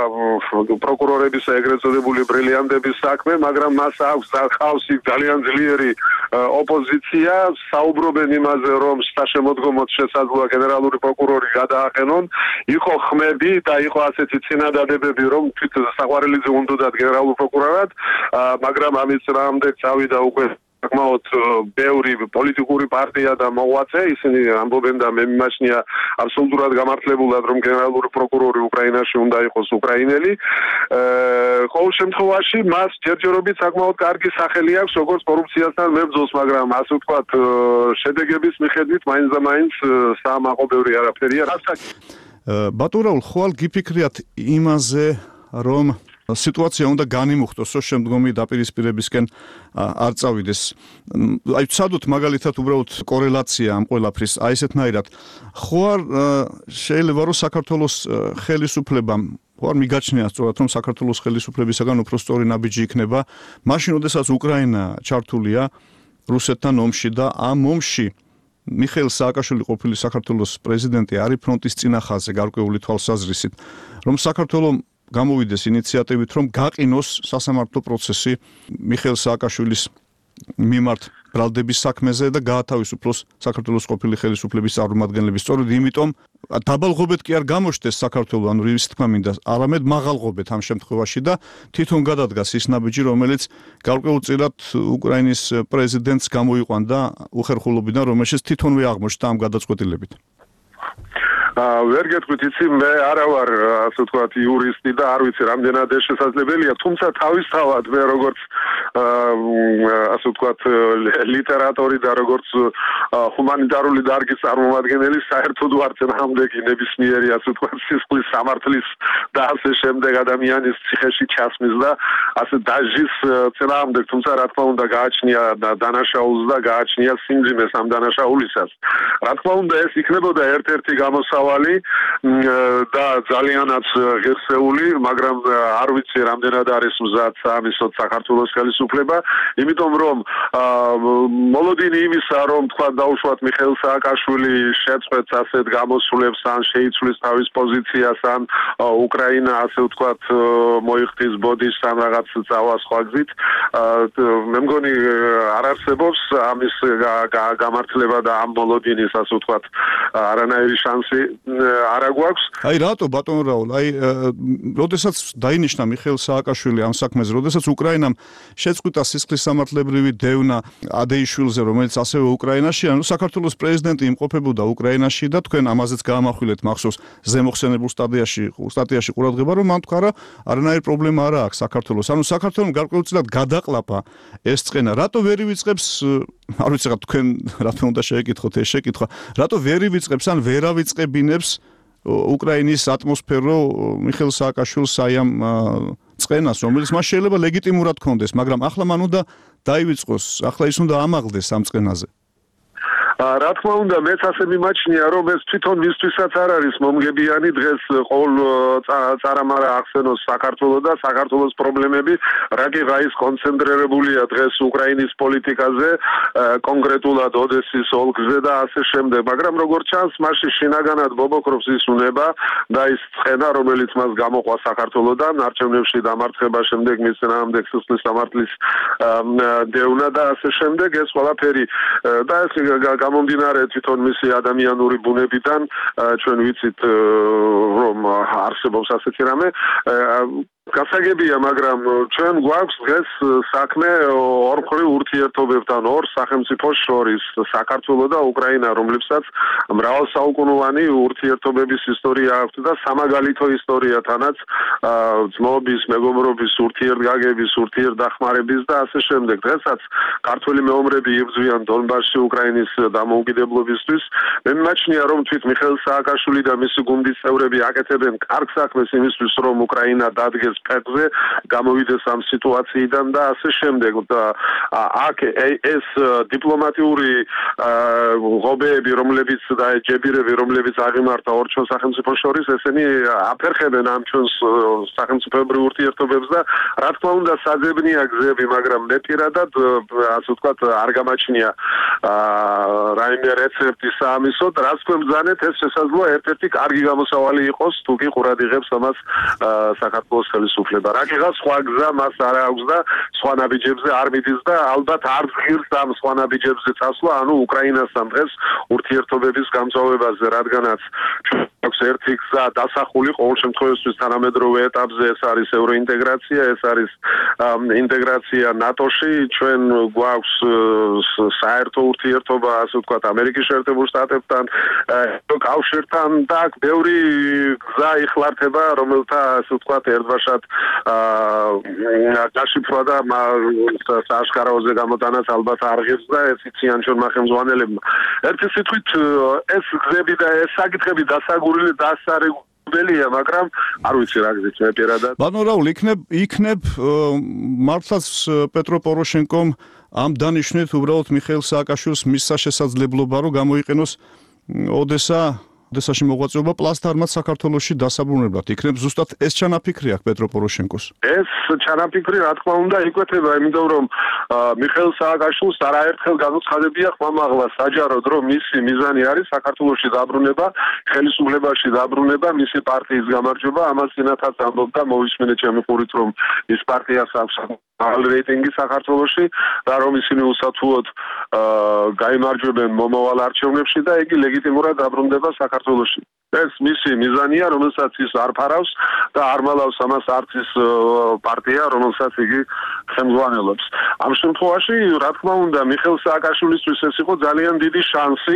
პროკურორების ეგრეთ წოდებული ბრილიანტების საქმე, მაგრამ მას აქვს ხავს იქ ძალიან ძლიერი ოპოზიცია საუბრობენ იმაზე, რომ საშემოდგომოდ შესაძლოა გენერალური პროკურორი გადააყენონ, იყო ხმები და იყო ასეთი წინადადებები, რომ თვით საყვარელიძე უნდათ გენერალურ პროკურორად, მაგრამ ამის წინააღმდეგ წავიდა უკვე საკმაოდ ბევრი პოლიტიკური პარტია და მოღვაწე, ისინი ამბობენ და მე მიმაჩნია აბსოლუტურად გამართლებულად, რომ გენერალური პროკურორი უკრაინაში უნდა იყოს უკრაინელი. ყოველ შემთხვევაში მას ჯერჯერობით საკმაოდ კარგი სახელი აქვს როგორც კორუფციასთან მებრძოლს, მაგრამ ასე ვთქვათ, შედეგების მიხედვით მაინც და მაინც საამაყო ბევრი არაფერია. ბატონ რაულ, ხვალ გიფიქრიათ იმაზე, რომ სიტუაცია უნდა განიმუხტოს, რომ შემდგომი დაპირისპირებისკენ არ წავიდეს. აი ვცადოთ მაგალითად უბრალოდ კორელაცია ამ ყველაფრის, აი ესეთნაირად. ხო არ შეიძლება რომ საქართველოს ხელისუფლებამ ხო არ მიგაჩნია სწორად რომ საქართველოს ხელისუფლებისაგან უფრო სწორი ნაბიჯი იქნება, მაშინ როდესაც უკრაინა ჩართულია რუსეთთან ომში და ამ ომში მიხეილ სააკაშვილი ყოფილი საქართველოს პრეზიდენტი არის ფრონტის წინა ხაზზე გარკვეული თვალსაზრისით, რომ საქართველოს გამოვიდეს ინიციატივით, რომ გაყინოს სასამართლო პროცესი მიხეილ სააკაშვილის მიმართ ბრალდების საქმეზე და გაათავისუფლოს საქართველოს ყოფილი ხელისუფლების წარმომადგენლები. სწორედ იმიტომ დაბალღობეთ კი არ გამოჩნდეს საქართველოს, ანუ რის თქმა მინდა, არამედ მაღალღობეთ ამ შემთხვევაში და თვითონ გადადგას ის ნაბიჯი, რომელიც გარკვეულწილად უკრაინის პრეზიდენტს გამოიყვანდა უხერხულობიდან, რომელშიც თვითონვე აღმოჩნდა ამ გადაწყვეტილებით. ვერ გეტყვით, იცი, მე არა ვარ, ასე ვთქვათ, იურისტი და არ ვიცი, რამდენად ეს შესაძლებელია, თუმცა თავისთავად მე როგორც ასე ვთქვათ, ლიტერატორი და როგორც ჰუმანიტარული დარგის წარმომადგენელი საერთოდ ვარ წინააღმდეგი ნებისმიერი, ასე ვთქვათ, სისხლის სამართლის და ასე შემდეგ ადამიანის ციხეში ჩასმის და ასე დაჟის წინააღმდეგ, თუმცა რა თქმა უნდა გააჩნია დანაშაულს და გააჩნია სიმძიმეს ამ დანაშაულისას. რა თქმა უნდა, ეს იქნებოდა ერთ-ერთი გამოსავალი და ძალიანაც ღირსეული, მაგრამ არ ვიცი რამდენად არის მზად ამისოთ საქართველოს ხელისუფლება, იმიტომ რომ მოლოდინი იმისა, რომ თქვა დაუშვათ მიხეილ სააკაშვილი შეწყვეტს ასეთ გამოსვლებს ან შეიცვლის თავის პოზიციას ან უკრაინა ასე ვთქვათ მოიხდის ბოდიშ ან რაღაც წავა სხვა გზით, მე მგონი არ არსებობს ამის გამართლება და ამ მოლოდინის ასე ვთქვათ არანაირი შანსი არა გვაქვს. აი რატო ბატონ რაულ, აი როდესაც დაინიშნა მიხეილ სააკაშვილი ამ საქმეზე, როდესაც უკრაინამ შეწყვიტა სისხლის სამართლებრივი დევნა ადეიშვილზე, რომელიც ასევე უკრაინაშია, ანუ საქართველოს პრეზიდენტი იმყოფებოდა უკრაინაში და თქვენ ამაზეც გაამახვილეთ მახსოვს ზემოხსენებულ სტატიაში ყურადღება, რომ მან თქვა, არანაირი პრობლემა არა აქვს საქართველოს. ანუ საქართველოს გარკვეულწილად გადაყლაპა ეს წყენა. რატო ვერ ივიწყებს, არ ვიცი რა თქვენ რა თქმა უნდა შეეკითხოთ ეს შეკითხვა, რატო ვერ ივიწყებს ან ვერ ავიწყებინებს უკრაინის ატმოსფერო მიხეილ სააკაშვილს აი ამ წყენას, რომელიც მას შეიძლება ლეგიტიმურად ჰქონდეს, მაგრამ ახლა მან უნდა დაივიწყოს, ახლა ის უნდა ამაღლდეს ამ წყენაზე. რა თქმა უნდა, მეც ასე მიმაჩნია, რომ ეს თვითონ მისთვისაც არ არის მომგებიანი დღეს ყოველ წარამარა ახსენოს საქართველოს და საქართველოს პრობლემები, რა კი რაის კონცენტრირებულია დღეს უკრაინის პოლიტიკაზე, კონკრეტულად ოდესის ოლქზე და ასე შემდეგ, მაგრამ როგორც ჩანს, მასში შინაგანად ბობოქრობს ის უნება და ის ცხენა, რომელიც მას გამოყვა საქართველოსთან, არჩევნებში დამარცხება, შემდეგ მის წინააღმდეგ სისხლის სამართლის დევნა და ასე შემდეგ, ეს ყველაფერი და ეს გამომდინარე თვითონ მისი ადამიანური ბუნებიდან ჩვენ ვიცით რომ არსებობს ასეთი რამე გასაგებია, მაგრამ ჩვენ გვაქვს დღეს საქმე ორმხრივ ურთიერთობებთან ორ სახელმწიფოს შორის, საქართველოს და უკრაინა, რომლებსაც მრავალსაუკუნოვანი ურთიერთობების ისტორია აქვს და სამაგალითო ისტორიათანაც ძმობის, მეგობრობის, ურთიერთგაგების, ურთიერთდახმარების და ასე შემდეგ. დღესაც ქართველი მეომრები იბრძვიან დონბასში უკრაინის დამოუკიდებლობისთვის. მე მიმაჩნია, რომ თვით მიხეილ სააკაშვილი და მისი გუნდის წევრები აკეთებენ კარგ საქმეს იმისთვის, რომ უკრაინა დადგეს ფეხზე, გამოვიდეს ამ სიტუაციიდან და ასე შემდეგ. და აქ ეს დიპლომატიური ღობეები, რომლებიც და ჯებირები, რომლებიც აღიმართა ორ ჩვენ სახელმწიფოს შორის, ესენი აფერხებენ ამ ჩვენს სახელმწიფოებრივ ურთიერთობებს და რა თქმა უნდა საძებნია გზები, მაგრამ მე პირადად ასე ვთქვათ არ გამაჩნია რაიმე რეცეპტი საამისოდ, რაც თქვენ ბრძანეთ, ეს შესაძლოა ერთ-ერთი კარგი გამოსავალი იყოს, თუ კი ყურად იღებს ამას საქართველოს ხელისუფლება. რაკიღა სხვა გზა მას არ აქვს და სხვა ნაბიჯებზე არ მიდის და ალბათ არ ღირს ამ სხვა ნაბიჯებზე წასვლა, ანუ უკრაინასთან დღეს ურთიერთობების გამწვავებაზე, რადგანაც აქვს ერთი გზა დასახული ყოველ შემთხვევაში თანამედროვე ეტაპზე, ეს არის ევროინტეგრაცია, ეს არის ინტეგრაცია ნატოში, ჩვენ გვაქვს საერთო ურთიერთობა, ასე ვთქვათ, ამერიკის შეერთებულ შტატებთან, კავშირთან და ბევრი გზა იხლართება, რომელთა, ასე ვთქვათ, ერთბაშად დაშიფრვა და საშკარავზე გამოტანაც ალბათ არ ღირს და ეს იციან ჩვენმა ხელმძღვანელებმა. ერთი სიტყვით, ეს გზები და ეს საკითხები დასარეგულირებელია, მაგრამ არ ვიცი რა გზით მე პირადად. ბატონ რაულ, იქნებ მართლაც პეტრო პოროშენკომ ამ დანიშნით უბრალოდ მიხეილ სააკაშვილს მის შესაძლებლობა რომ გამოიყენოს ოდესაში მოღვაწეობა პლასტარმად საქართველოში დასაბრუნებლად. იქნებ ზუსტად ეს ჩანაფიქრი აქვს პეტრო პოროშენკოს? ეს ჩანაფიქრი რა თქმა უნდა იკვეთება, იმიტომ რომ მიხეილ სააკაშვილს არაერთხელ განუცხადებია ხმამაღლა საჯაროდ, რომ მისი მიზანი არის საქართველოში დაბრუნება, ხელისუფლებაში დაბრუნება, მისი პარტიის გამარჯვება. ამას წინათაც ამბობდა, მოვისმენეთ ჩემი ხურით, რომ ის პარტიას აქვს მაღალი რეიტინგი საქართველოში და რომ ისინი უსათუოდ გაიმარჯვებენ მომავალ არჩევნებში და იგი ლეგიტიმურად დაბრუნდება საქართველოში. ეს მისი მიზანია, რომელსაც ის არ ფარავს და არ მალავს ამას არც ის პარტია, რომელსაც იგი ხელმძღვანელობს. ამ შემთხვევაში, რა თქმა უნდა, მიხეილ სააკაშვილისთვის ეს იყო ძალიან დიდი შანსი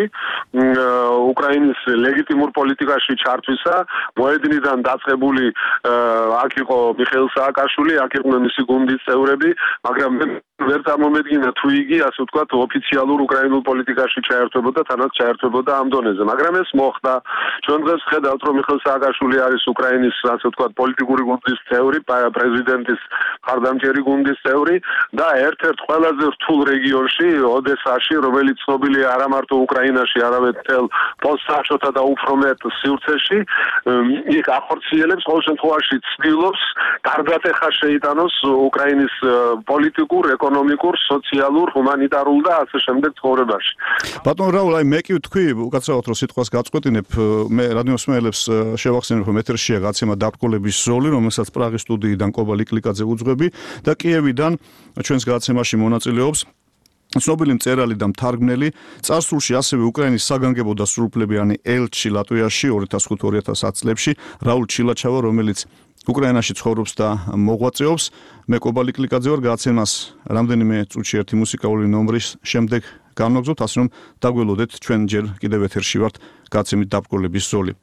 უკრაინის ლეგიტიმურ პოლიტიკაში ჩართვისა. მოედნიდან დაწყებული აქ იყო მიხეილ სააკაშვილი, აქ იყვნენ მისი გუნდის წევრები, მაგრამ ვერ წარმომედგინა თუ იგი, ასე ვთქვათ, ოფიციალურ უკრაინულ პოლიტიკაში ჩაერთვებოდა, თანაც ჩაერთვებოდა ამ დონეზე, მაგრამ ეს მოხდა. ჩვენ დღეს ხედავთ, რომ მიხეილ სააკაშვილი არის უკრაინის, ასე ვთქვათ, პოლიტიკური გუნდის წევრი, პრეზიდენტის მხარდამჭერი გუნდის წევრი და ერთ-ერთ ყველაზე რთულ რეგიონში, ოდესაში, რომელიც ცნობილია არა მარტო უკრაინაში, არამედ მთელ პოსტსაჩოთა და უფრო მეტ სივრცეში, იქ ახორციელებს, ყოველ შემთხვევაში ცდილობს კარგად ეხა შეიტანოს უკრაინის პოლიტიკურ, ეკონომიკურ, სოციალურ, ჰუმანიტარულ და ასე შემდეგ ცხოვრებაში. ბატონ რაულ, მე კი ვთქვი, უკაცრავად რომ სიტყვას გაწყვეტინებ, მე რადიოსმენელებს შევახსენებ, რომ ეთერშია გაცემა დაბრკოლების ზოლი, რომელსაც პრაღის სტუდიიდან კობა ლიკლიკაძე უძღვები და კიევიდან ჩვენს გაცემაში მონაწილეობს ცნობილი მწერალი და მთარგმნელი, წარსულში ასევე უკრაინის საგანგებო და სრულუფლებიანი ელჩი ლატვიაში 2005-2010 წლებში რაულ ჩილაჩავა, რომელიც უკრაინაში ცხოვრობს და მოღვაწეობს. მე კობა ლიკლიკაძე ვარ, გაცემას რამდენიმე წუთში ერთი მუსიკალური ნომრის შემდეგ განვაგზავნებთ, ასე რომ დაგველოდეთ, ჩვენ ჯერ კიდევ ეთერში ვართ გაცემით დაბრკოლების ზოლი.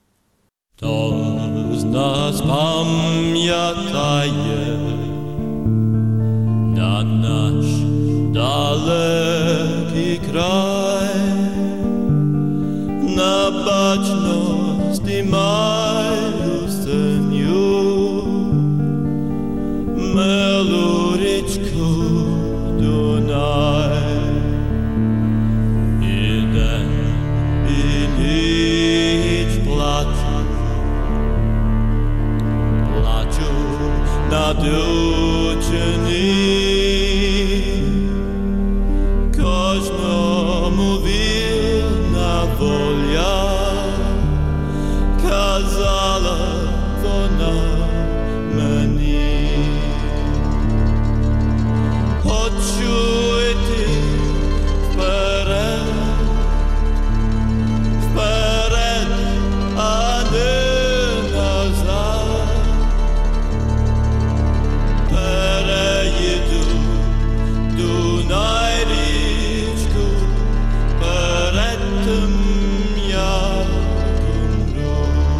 To nas pamiętaje na nasz daleki kraj, na baczności maju seniu, meluryczku Dunaj. Jeden i nic placi, nadučeni, każdemu wierna wolia, kazała ona mnie. Odczuję wpered, a nie nazad. Переїду Дунай річку, перед тим як умру.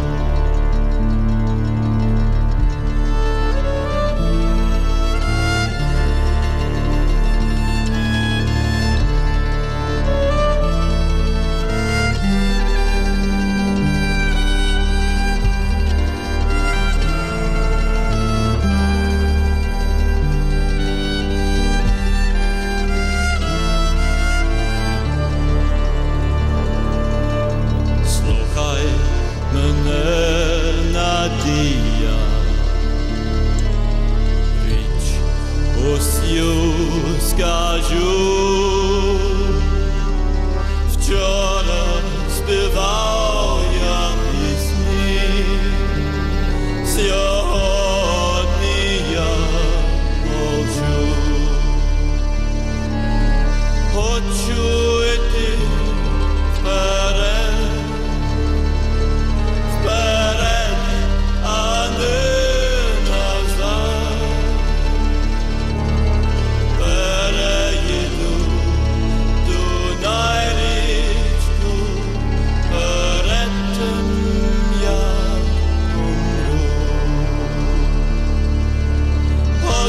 Скажу, вчора співав я пісні, сьогодні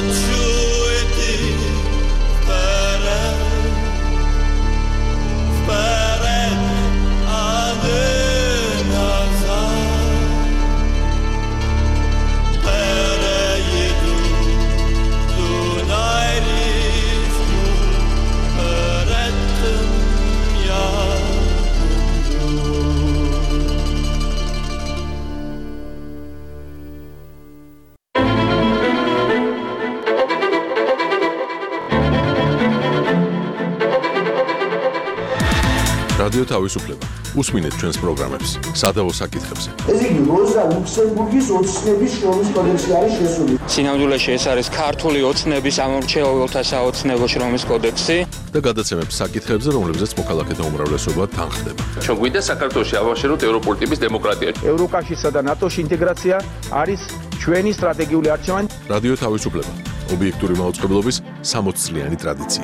რადიო თავისუფლება. უსმინეთ ჩვენს პროგრამებს სადავო საკითხებზე. ეს იგი როზა ლუქსემბურგის ოცნების შრომის კოდექსი არის შესული. სინამდვილეში ეს არის ქართული ოცნების ამორჩეულთა საოცნებო შრომის კოდექსი და გადაცემებს საკითხებზე, რომლებზეც მოქალაქეთა უმრავლესობა თანხდება. ჩვენ გვინდა საქართველოში ავაშენოთ ევროპული ტიპის დემოკრატია. ევროკავშირსა და ნატოში ინტეგრაცია არის ჩვენი სტრატეგიული არჩევანი. რადიო თავისუფლება. ობიექტური მაუწყებლობის 60 წლიანი ტრადიცია.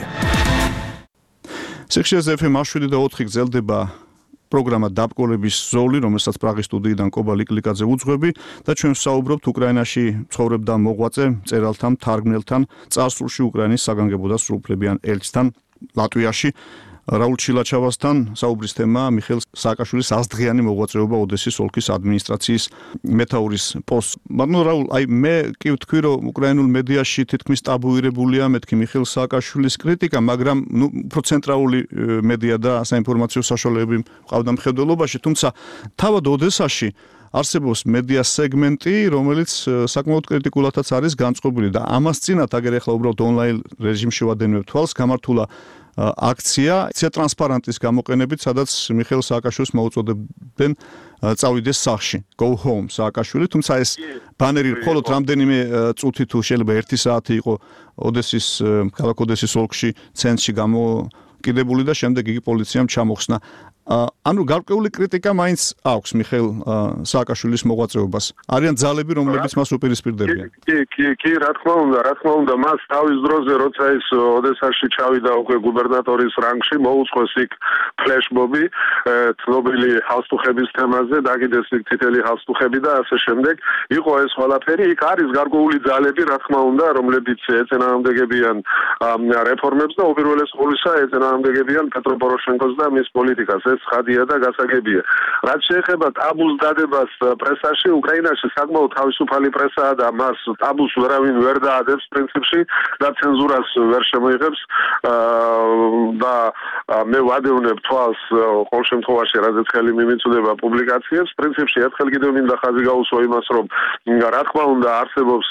სიხშირეზე FM 7 და 4 გრძელდება პროგრამა დაბკოლების ზოლი, რომელსაც პრაღის სტუდიიდან კობა ლიკლიკაძე უძღვები და ჩვენ ვსაუბრობთ უკრაინაში ცხოვრებ და მოღვაწე მწერალთან, თარგმნელთან, წარსულში უკრაინის საგანგებო და სრულუფლებიან ელჩთან ლატვიაში რაულ ჩილაჩავასთან საუბრის თემა მიხეილ სააკაშვილის აზდღიანი მოღვაწეობა ოდესის ოლქის ადმინისტრაციის მეთაურის პოსტს. მაგრამ რაულ, მე კი ვთქვი, რომ უკრაინულ მედიაში თითქმის ტაბუირებულია მეთქი მიხეილ სააკაშვილის კრიტიკა, მაგრამ უფრო ცენტრალური მედია და საინფორმაციო საშუალებები მყავდა მხედველობაში, თუმცა თავად ოდესაში არსებობს მედია სეგმენტი, რომელიც საკმაოდ კრიტიკულადაც არის განწყობილი და ამას წინათ აგერ ახლა უბრალოდ ონლაინ რეჟიმში ვადენებ თვალს, გამართულა აქცია ტრანსპარანტის გამოყენებით, სადაც მიხეილ სააკაშვილს მოუწოდებდნენ წავიდეს სახლში, go home სააკაშვილი, თუმცა ეს ბანერი მხოლოდ რამდენიმე წუთი თუ შეიძლება 1 საათი იყო ოდესის ქალაქ ოდესის ოლქში ცენტრში გამოკიდებული და შემდეგ იგი პოლიციამ ჩამოხსნა. ანუ გარკვეული კრიტიკა მაინც აქვს მიხეილ სააკაშვილის მოღვაწეობას. არიან ძალები, რომლებიც მას უპირისპირდებიან. კი, რა თქმა უნდა, მას თავის დროზე, როცა ის ოდესაში ჩავიდა უკვე გუბერნატორის რანგში, მოუწყოს იქ ფლეშმობი, ცნობილი ჰალსტუხების თემაზე, დაგიდეს იქ თითელი ჰალსტუხები და ასე შემდეგ. იყო ეს ყველაფერი, იქ არის გარკვეული ძალები, რა თქმა უნდა, რომლებიც ეწინააღმდეგებიან რეფორმებს და უპირველეს ყოვლისა ეწინააღმდეგებიან პეტრო პოროშენკოს და მის პოლიტიკას. ხადია და გასაგებია. რაც შეეხება ტაბუს დადებას პრესაში, უკრაინაში საკმაოდ თავისუფალი პრესაა და მას ტაბუს ვერავინ ვერ დაადებს პრინციპში და ცენზურას ვერ შემოიღებს და მე ვადევნებ თვალს ყოველ შემთხვევაში, რადგან ხელი მიმიწვდება პუბლიკაციებს, პრინციპში ერთხელ კიდევ მინდა ხაზი გაუსვა იმას, რომ რა თქმა უნდა არსებობს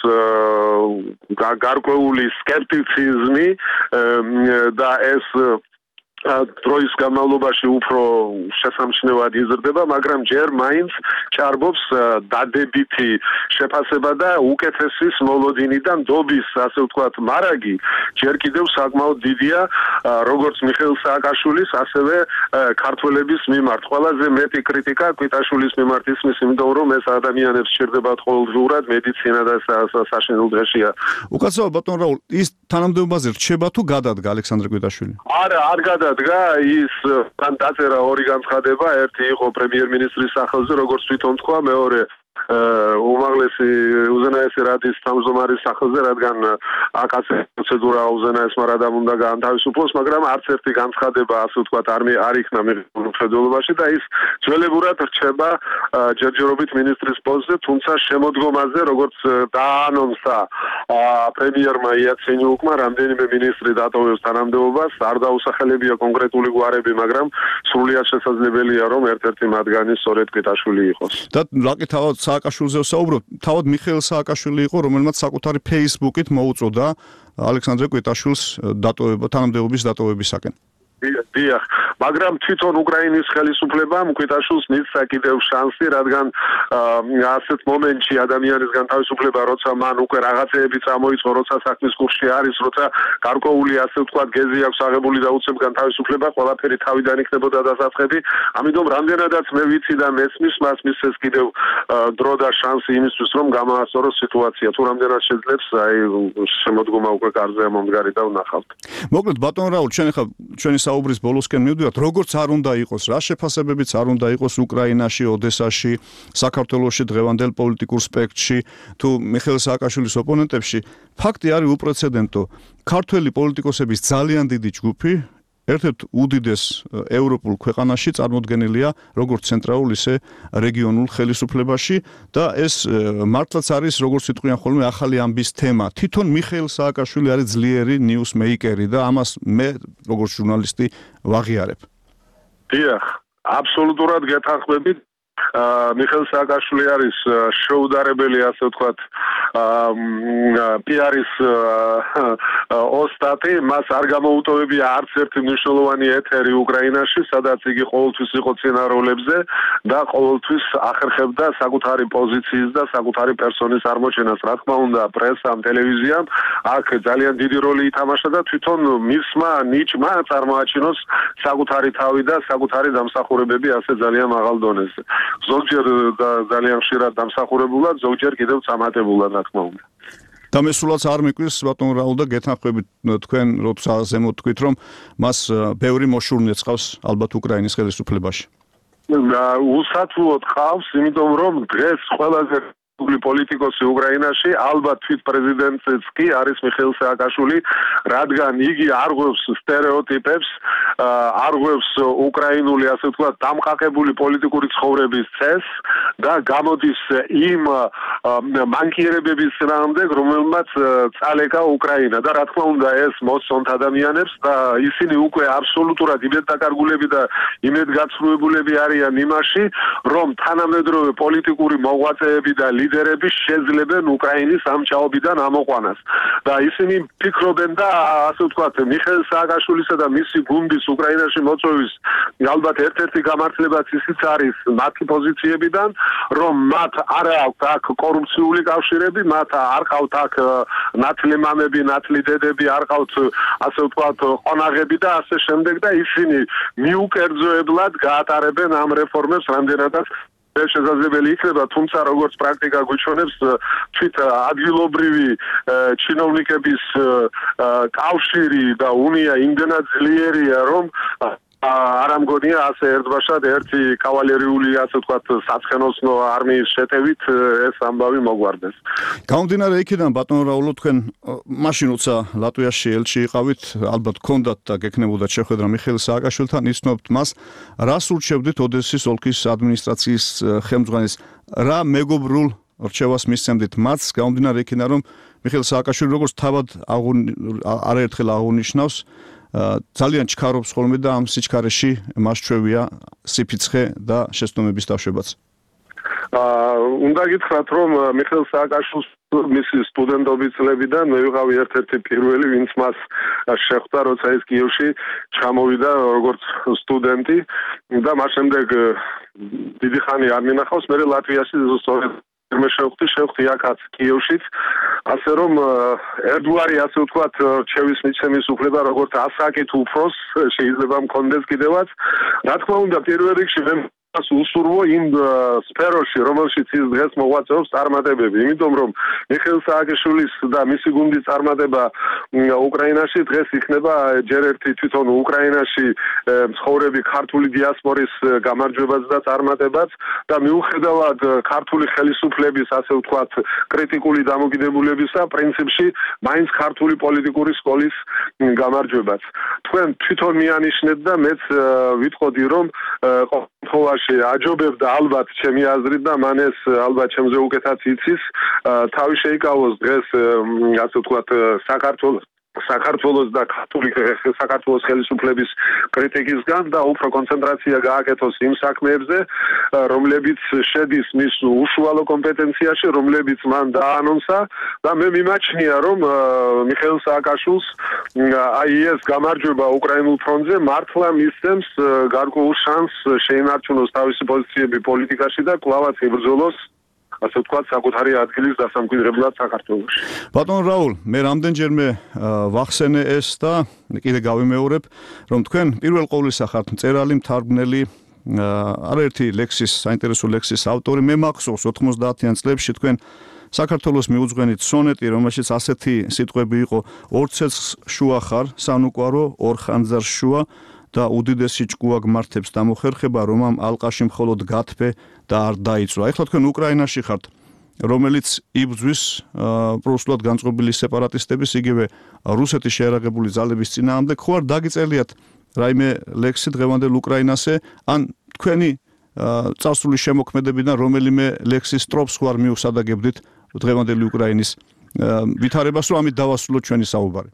გარკვეული სკეპტიციზმი და ეს დროის განმავლობაში უფრო შესამჩნევად იზრდება, მაგრამ ჯერ მაინც ჭარბობს დადებითი შეფასება და უკეთესის მოლოდინიდან დობის, ასე ვთქვათ, მარაგი ჯერ კიდევ საკმაოდ დიდია, როგორც მიხეილ სააკაშვილის, ასევე ქართველების მიმართ. ყველაზე მეტი კრიტიკა კვიტაშვილის მიმართ ისმის, იმიტომ რომ ეს ადამიანებს სჭირდებათ ყოველდღიურად მედიცინა და საშინელ დღეშია. უკაცრავად ბატონ რაულ, ის თანამდებობაზე რჩება თუ გადადგა ალექსანდრე კვიტაშვილი? არა, არ გადადგა. ის თან დაწერა ორი განცხადება, ერთი იყო პრემიერ-მინისტრის სახელზე, როგორც თვითონ თქვა, მეორე უმაღლესი უზენაესი რადის თავმჯდომარის სახელზე, რადგან აკაც პროცედურა უზენაესმა რადამ უნდა გაანთავისუფლოს, მაგრამ არც ერთი განცხადება, ასე ვთქვათ, არ იქნა მიღებული მხედველობაში და ის ძველებურად რჩება ჯერჯერობით მინისტრის პოსტზე, თუმცა შემოდგომაზე, როგორც დაანონსა პრემიერმა იაცენიუკმა, რამდენიმე მინისტრი დატოვებს თანამდებობას, არ დაუსახელებია კონკრეტული გვარები, მაგრამ სრულიად შესაძლებელია, რომ ერთ-ერთი მათგანი სწორედ კვიტაშვილი იყოს. და რაკი თავად სააკაშვილზე ვსაუბრობ, თავად მიხეილ სააკაშვილი იყო, რომელმაც საკუთარი Facebook-ით მოუწოდა ალექსანდრე კვიტაშვილს თანამდებობის დატოვებისაკენ. დიახ, მაგრამ თვითონ უკრაინის ხელისუფლებამ კვიტაშვილს მისცა კიდევ შანსი, რადგან ასეთ მომენტში ადამიანისგან თავისუფლება, როცა მან უკვე რაღაცეები წამოიწყო, როცა საქმის კურსში არის, როცა გარკვეული, ასე ვთქვათ, გეზი აქვს აღებული და უცებგან თავისუფლება, ყველაფერი თავიდან იქნებოდა დასაწყები. ამიტომ რამდენადაც მე ვიცი და მესმის, მას მისცეს კიდევ დრო და შანსი იმისთვის, რომ გამოასწოროს სიტუაცია. თუ რამდენად შეძლებს, შემოდგომა უკვე კარზე მომდგარი და ვნახავთ. მოკლედ ბატონ რაულ, ჩვენ ახლა ჩვენი საუბრის ბოლოსკენ მივდივართ, მიუხედავად როგორც არ უნდა იყოს, რა შეფასებებიც არ უნდა იყოს უკრაინაში, ოდესაში, საქართველოში დღევანდელ პოლიტიკურ სპექტრში, თუ მიხეილ სააკაშვილის ოპონენტებში, ფაქტი არის უპრეცედენტო. ქართველი პოლიტიკოსების ძალიან დიდი ჯგუფი ერთ-ერთ უდიდეს ევროპულ ქვეყანაში წარმოდგენილია როგორც ცენტრალურ, ისე რეგიონულ ხელისუფლებაში და ეს მართლაც არის, როგორც იტყვიან ხოლმე, ახალი ამბის თემა. თვითონ მიხეილ სააკაშვილი არის ძლიერი ნიუს მეიკერი და ამას მე როგორც ჟურნალისტი ვაღიარებ. დიახ, აბსოლუტურად გეთანხმებით. მიხეილ სააკაშვილი არის შეუდარებელი, ასე ვთქვათ, პიარის ოსტატი, მას არ გამოუტოვებია არც ერთი მნიშვნელოვანი ეთერი უკრაინაში, სადაც იგი ყოველთვის იყო წინაროლებზე და ყოველთვის ახერხებდა საკუთარი პოზიციის და საკუთარი პერსონის აღმოჩენას. რა თქმა უნდა, პრესამ, ტელევიზიამ აქ ძალიან დიდი როლი ითამაშა და თვითონ მისმა ნიჭმა წარმოაჩინოს საკუთარი თავი და საკუთარი დამსახურებები ასე ძალიან მაღალ დონეზე. ზოგჯერ ძალიან ხშირად დამსახურებულად, ზოგჯერ კიდევ წამატებულად, რა თქმა უნდა. და მე სულაც არ მიკვირს ბატონ რაულ და გეთანხმებით თქვენ როცა ზემოთ თქვით რომ მას ბევრი მოშურნე წავს ალბათ უკრაინის ხელისუფლებაში. უსათუოდ ყავს, იმიტომ რომ დღეს ყველაზე პოლიტიკოსი უკრაინაში ალბათ თვით პრეზიდენტიც კი არის მიხეილ სააკაშვილი, რადგან იგი არღვევს სტერეოტიპებს, არღვევს უკრაინული, ასე ვთქვათ, დამყარებული პოლიტიკური ცხოვრების წესს და გამოდის იმ მანკიერებების წინააღმდეგ, რომელმაც წალეკა უკრაინა და რა თქმა უნდა ეს მოსწონთ ადამიანებს და ისინი უკვე აბსოლუტურად იმედგაკარგულები და იმედგაცრუებულები არიან იმაში, რომ თანამედროვე პოლიტიკური მოღვაწეები და ლიდერები შეძლებენ უკრაინის ამ ჭაობიდან ამოყვანას და ისინი ფიქრობენ და ასე ვთქვათ მიხეილ სააკაშვილისა და მისი გუნდის უკრაინაში მოწვევის ალბათ ერთ-ერთი გამართლებაც ისიც არის მათი პოზიციებიდან, რომ მათ არ აქვთ აქ კორუფციული კავშირები, მათ არ ყავთ აქ ნათლი მამები, ნათლი დედები, არ ყავთ ასე ვთქვათ ყონაღები და ასე შემდეგ და ისინი მიუკერძოებლად გაატარებენ ამ რეფორმებს რამდენადაც შესაძლებელი იქნება, თუმცა როგორც პრაქტიკა გვიჩვენებს, თვით ადგილობრივი ჩინოვნიკების კავშირი და უნია იმდენად ძლიერია, რომ არ ამგონია ასე ერთბაშად ერთი კავალერიული, ასე ვთქვათ, საცხენოსნო არმიის შეტევით ეს ამბავი მოგვარდეს. გამომდინარე იქიდან ბატონ რაულო, თქვენ მაშინ როცა ლატვიაში ელჩი იყავით, ალბათ გქონდათ და გექნებოდათ შეხვედრა მიხეილ სააკაშვილთან, იცნობთ მას, რას ურჩევდით ოდესის ოლქის ადმინისტრაციის ხელმძღვანელს, რა მეგობრულ რჩევას მისცემდით მათ, გამომდინარე იქიდან, რომ მიხეილ სააკაშვილი როგორც თავად არაერთხელ აღუნიშნავს, ძალიან ჩქარობს ხოლმე და ამ სიჩქარეში მას ჩვევია სიფიცხე და შეცდომების დაშვებაც. უნდა გითხრათ, რომ მიხეილ სააკაშვილს მისი სტუდენტობის წლებიდან მე ვიყავი ერთ-ერთი პირველი, ვინც მას შეხვდა, როცა ის კიევში ჩამოვიდა როგორც სტუდენტი და მას შემდეგ დიდი ხანი არ მინახავს, მე ლატვიაში სწორედ მე შევხვდი აქაც კიევშიც, ასე რომ ერთგვარი, ასე ვთქვათ, რჩევის მიცემის უფლება როგორც ასაკით უფროს შეიძლება მქონდეს კიდევაც. რა თქმა უნდა, პირველ რიგში მე უსურვო იმ სფეროში, რომელშიც ის დღეს მოღვაწეობს წარმატებები, იმიტომ რომ მიხეილ სააკაშვილის და მისი გუნდის წარმატება უკრაინაში დღეს იქნება ჯერ ერთი თვითონ უკრაინაში მცხოვრები ქართული დიასპორის გამარჯვებაც და წარმატებაც და მიუხედავად ქართული ხელისუფლების, ასე ვთქვათ, კრიტიკული დამოკიდებულებისა, პრინციპში მაინც ქართული პოლიტიკური სკოლის გამარჯვებაც. თქვენ თვითონ მიანიშნეთ და მეც ვიტყოდი, რომ ყოველში აჯობებდა ალბათ ჩემი აზრით და მან ეს ალბათ ჩემზე უკეთაც იცის, თავი შეიკავოს დღეს, ასე ვთქვათ, საქართველოს და საქართველოს ხელისუფლების კრიტიკისგან და უფრო კონცენტრაცია გააკეთოს იმ საქმეებზე, რომლებიც შედის მის უშუალო კომპეტენციაში, რომლებიც მან დაანონსა და მე მიმაჩნია, რომ მიხეილ სააკაშვილს აი ეს გამარჯვება უკრაინულ ფრონტზე მართლა მისცემს გარკვეულ შანსს შეინარჩუნოს თავისი პოზიციები პოლიტიკაში და კვლავაც იბრძოლოს, ასე ვთქვათ, საკუთარი ადგილის დასამკვიდრებლად საქართველოში. ბატონ რაულ, მე რამდენჯერმე ვახსენე ეს და კიდე გავიმეორებ, რომ თქვენ პირველ ყოვლისა ხართ მწერალი, მთარგმნელი, არაერთი ლექსის, საინტერესო ლექსის ავტორი. მე მახსოვს 90-იან წლებში თქვენ საქართველოს მიუძღვენით სონეტი, რომელშიც ასეთი სიტყვები იყო: ორ ცეცხლს შუა ხარ, სანუკვარო, ორ ხანძარს შუა და უდიდესი ჭკუა გმართებს დამოხერხება, რომ ამ ალყაში მხოლოდ გათბე და არ დაიწვა. ეხლა თქვენ უკრაინაში ხართ, რომელიც იბრძვის პრუსულად განწყობილი სეპარატისტების, იგივე რუსეთის შეერაგებული ძალების წინააღმდეგ. ხო არ დაგიწელიათ რაიმე ლექსი დღევანდელ უკრაინაზე, ან თქვენი წარსული შემოქმედებიდან რომელიმე ლექსის სტროფს ხო არ მიუსადაგებდით დღევანდელი უკრაინის ვითარებას, რომ ამით დავასრულოთ ჩვენი საუბარი?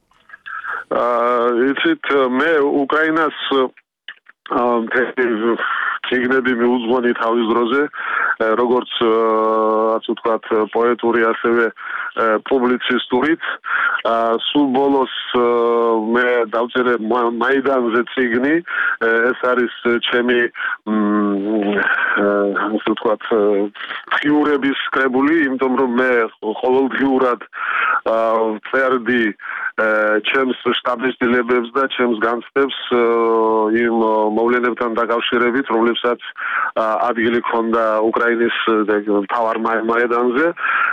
იცით, მე უკრაინას ციგნები მიუძღვენი თავის დროზე, როგორც ასე ვთქვათ, პოეტური, ასევე პუბლიცისტურით. სულ ბოლოს მე დავწერე მაიდანზე ციგნი, ეს არის ჩემი ასე ვთქვათ, ღიურების კრებული, იმიტომ რომ მე ყოველდღიურად წერდი ჩემს შტაბის-დილებებს და ჩემს განცდებს იმ მოვლენებთან დაკავშირებით, რომლებსაც ადგილი ჰქონდა უკრაინის მთავარ მაიდანზე.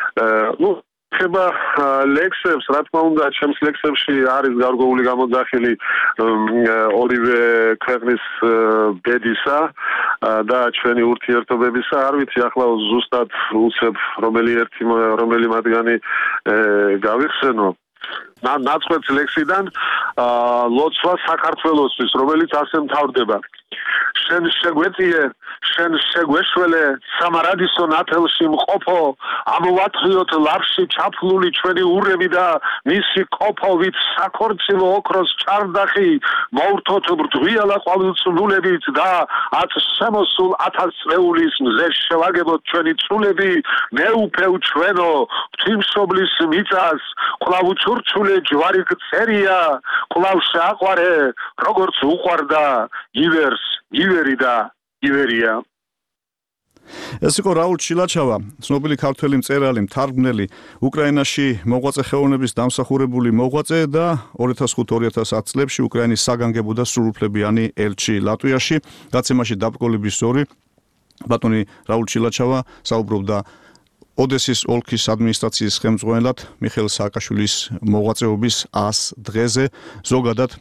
ხება ლექსებს, რა თქმა უნდა, ჩემს ლექსებში არის გარკვეული გამოძახილი ორივე ქვეყნის ბედისა და ჩვენი ურთიერთობებისა. არ ვიცი, ახლა ზუსტად უცებ რომელი მათგანი გავიხსენო. ნაცვლად ლექსიდან ლოცვა საქართველოსთვის, რომელიც ასე მთავრდება. შენ შეგვეწიე, შენ შეგვეშველე, სამარადისო ნათელში მყოფო, ამოვათხიოთ ლავში ჩაფლული ჩვენი ურები და მისი კოფოვით საქორწილო ოქროს čardaxi, მოვრთოთ ბრდღიალა ყვავილწნულებით და ათ შემოსულ 1000 წლეულის მზე შევაგებოთ ჩვენი წულები, მეუფევ ჩვენო, ღვთისმშობლის მიწას, კვლავ უჩურჩულე ჯვარი გწერია, კვლავ შეაყვარე, როგორც უყვარდა ივერს, ივერი და ივერია. ეს იყო რაულ ჩილაჩავა, ცნობილი ქართველი მწერალი, მთარგმნელი, უკრაინაში მოღვაწე ხელოვნების დამსახურებული მოღვაწე და 2005-2010 წლებში უკრაინის საგანგებო და სრულუფლებიანი ელჩი ლატვიაში. გაცემაში დაბრკოლების ზორი ბატონი რაულ ჩილაჩავა საუბრობდა ოდესის ოლქის ადმინისტრაციის ხელმძღვანელად მიხეილ სააკაშვილის მოღვაწეობის 100 დღეზე, ზოგადად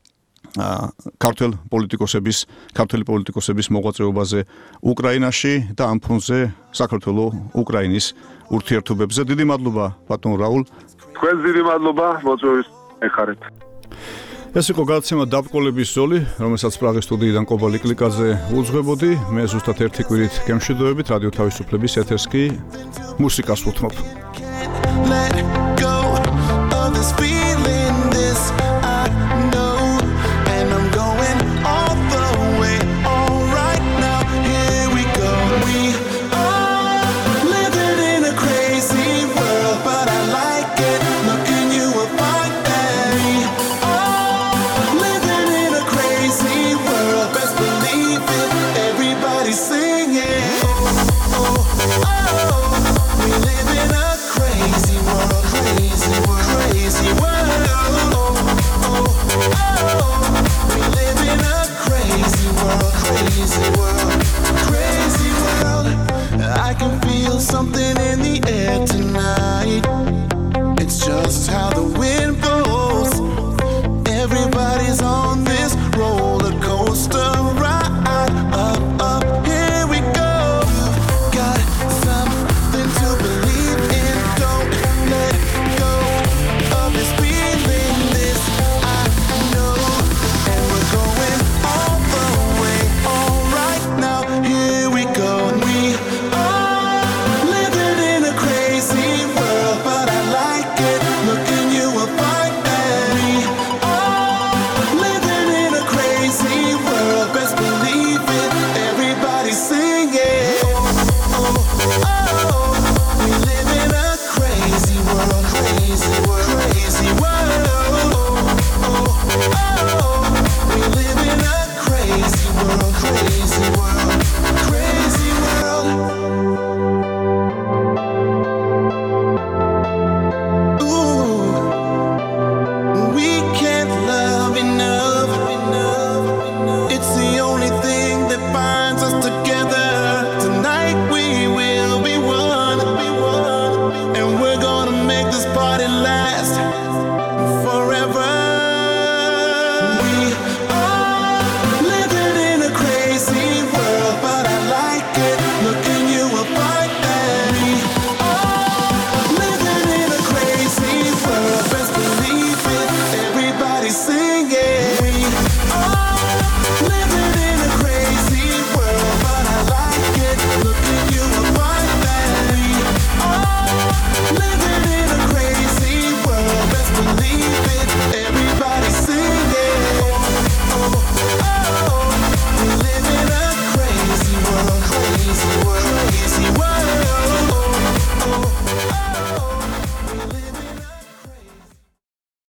ქართველი პოლიტიკოსების მოღვაწეობაზე უკრაინაში და ამ ფონზე საქართველო-უკრაინის ურთიერთობებზე. დიდი მადლობა ბატონ რაულ. თქვენს დიდი მადლობა მოწვევის ეხარეთ. ეს იყო გადაცემა დაბრკოლების ზოლი, რომელსაც პრაღის სტუდიიდან კობალი კლიკაძე უძღვებოდი. მე ზუსტად ერთი კვირით გემშვიდობებით რადიო თავისუფლების ეთერს კი მუსიკას ვუთმობ. Something in the air tonight. It's just how the wind blows. Everybody's on this roller coaster ride. Up, up, here we go. Got something to believe in. Don't let go of this feeling. This I know. And we're going all the way. All right now, here we go. And we party last.